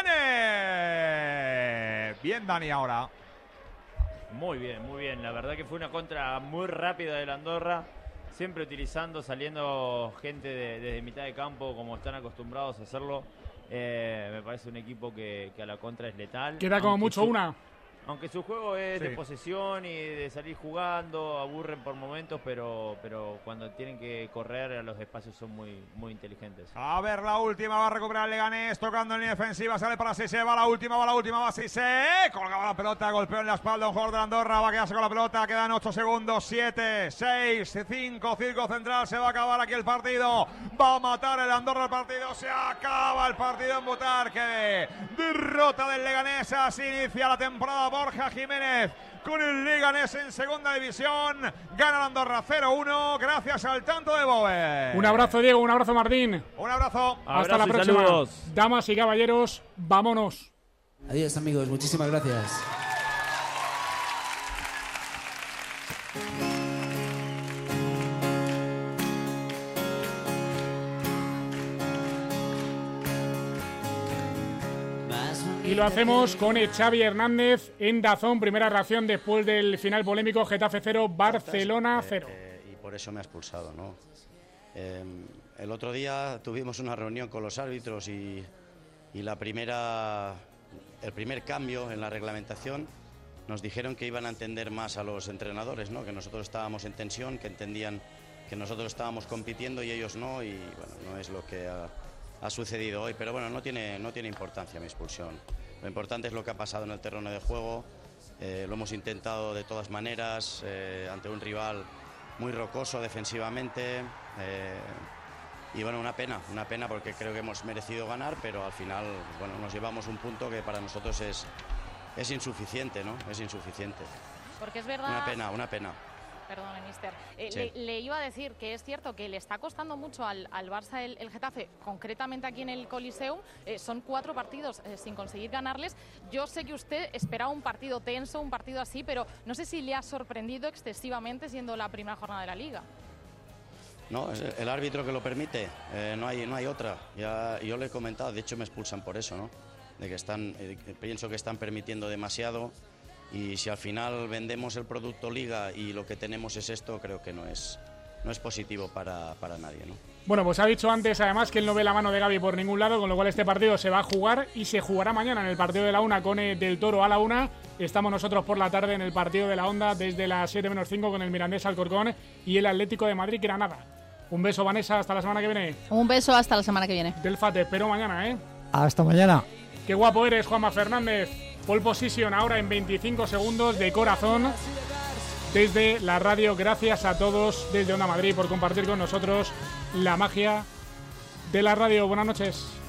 Jiménez, bien Dani ahora. Muy bien, muy bien, la verdad que fue una contra muy rápida del Andorra, siempre utilizando, saliendo gente de, desde mitad de campo como están acostumbrados a hacerlo. Eh, me parece un equipo que, que a la contra es letal. Queda como mucho su, una. Aunque su juego es Sí. de posesión y de salir jugando, aburren por momentos, pero, pero cuando tienen que correr a los espacios son muy, muy inteligentes. A ver, la última va a recuperar Leganés, tocando en línea defensiva, sale para Sise, va la última, va la última, va Sise, colgaba la pelota, golpeó en la espalda un jugador de Andorra, va a quedarse con la pelota, quedan ocho segundos, siete, seis, cinco, circo central, se va a acabar aquí el partido, va a matar el Andorra el partido, se acaba el partido en Butarque, derrota del Leganés, así inicia la temporada Borja Jiménez con el Leganés en segunda división, gana el Andorra cero uno gracias al tanto de Boe. Un abrazo, Diego, un abrazo, Martín. Un abrazo. Hasta la próxima. Saludos. Damas y caballeros, vámonos. Adiós, amigos, muchísimas gracias. Y lo hacemos con Xavi Hernández en Dazón. Primera reacción después del final polémico. Getafe cero, Barcelona cero. Eh, eh, y por eso me ha expulsado, ¿no? Eh, el otro día tuvimos una reunión con los árbitros y, y la primera, el primer cambio en la reglamentación nos dijeron que iban a entender más a los entrenadores, ¿no? Que nosotros estábamos en tensión, que entendían que nosotros estábamos compitiendo y ellos no, y bueno, no es lo que ha, ha sucedido hoy, pero bueno, no tiene, no tiene importancia mi expulsión. Lo importante es lo que ha pasado en el terreno de juego, eh, lo hemos intentado de todas maneras, eh, ante un rival muy rocoso defensivamente, eh, y bueno, una pena, una pena porque creo que hemos merecido ganar, pero al final, bueno, nos llevamos un punto que para nosotros es, es insuficiente, ¿no? Es insuficiente. Porque es verdad... Una pena, una pena. Perdone, mister. Eh, Sí. le, le iba a decir que es cierto que le está costando mucho al, al Barça el, el Getafe, concretamente aquí en el Coliseum. Eh, son cuatro partidos eh, sin conseguir ganarles. Yo sé que usted esperaba un partido tenso, un partido así, pero no sé si le ha sorprendido excesivamente siendo la primera jornada de la Liga. No, es el árbitro que lo permite, eh, no hay, no hay otra. Ya, yo le he comentado, de hecho me expulsan por eso, ¿no? De que están, eh, pienso que están permitiendo demasiado. Y si al final vendemos el producto Liga y lo que tenemos es esto, creo que no es, no es positivo para, para nadie, ¿no? Bueno, pues ha dicho antes además que él no ve la mano de Gavi por ningún lado, con lo cual este partido se va a jugar y se jugará mañana en el partido de la una con el del Toro a la una. Estamos nosotros por la tarde en el partido de la Onda desde las siete menos cinco con el Mirandés Alcorcón y el Atlético de Madrid Granada. Un beso, Vanessa, hasta la semana que viene. Un beso, hasta la semana que viene. Delfa, te espero mañana, ¿eh? Hasta mañana. Qué guapo eres, Juanma Fernández. Pole position ahora en veinticinco segundos de corazón desde la radio. Gracias a todos desde Onda Madrid por compartir con nosotros la magia de la radio. Buenas noches.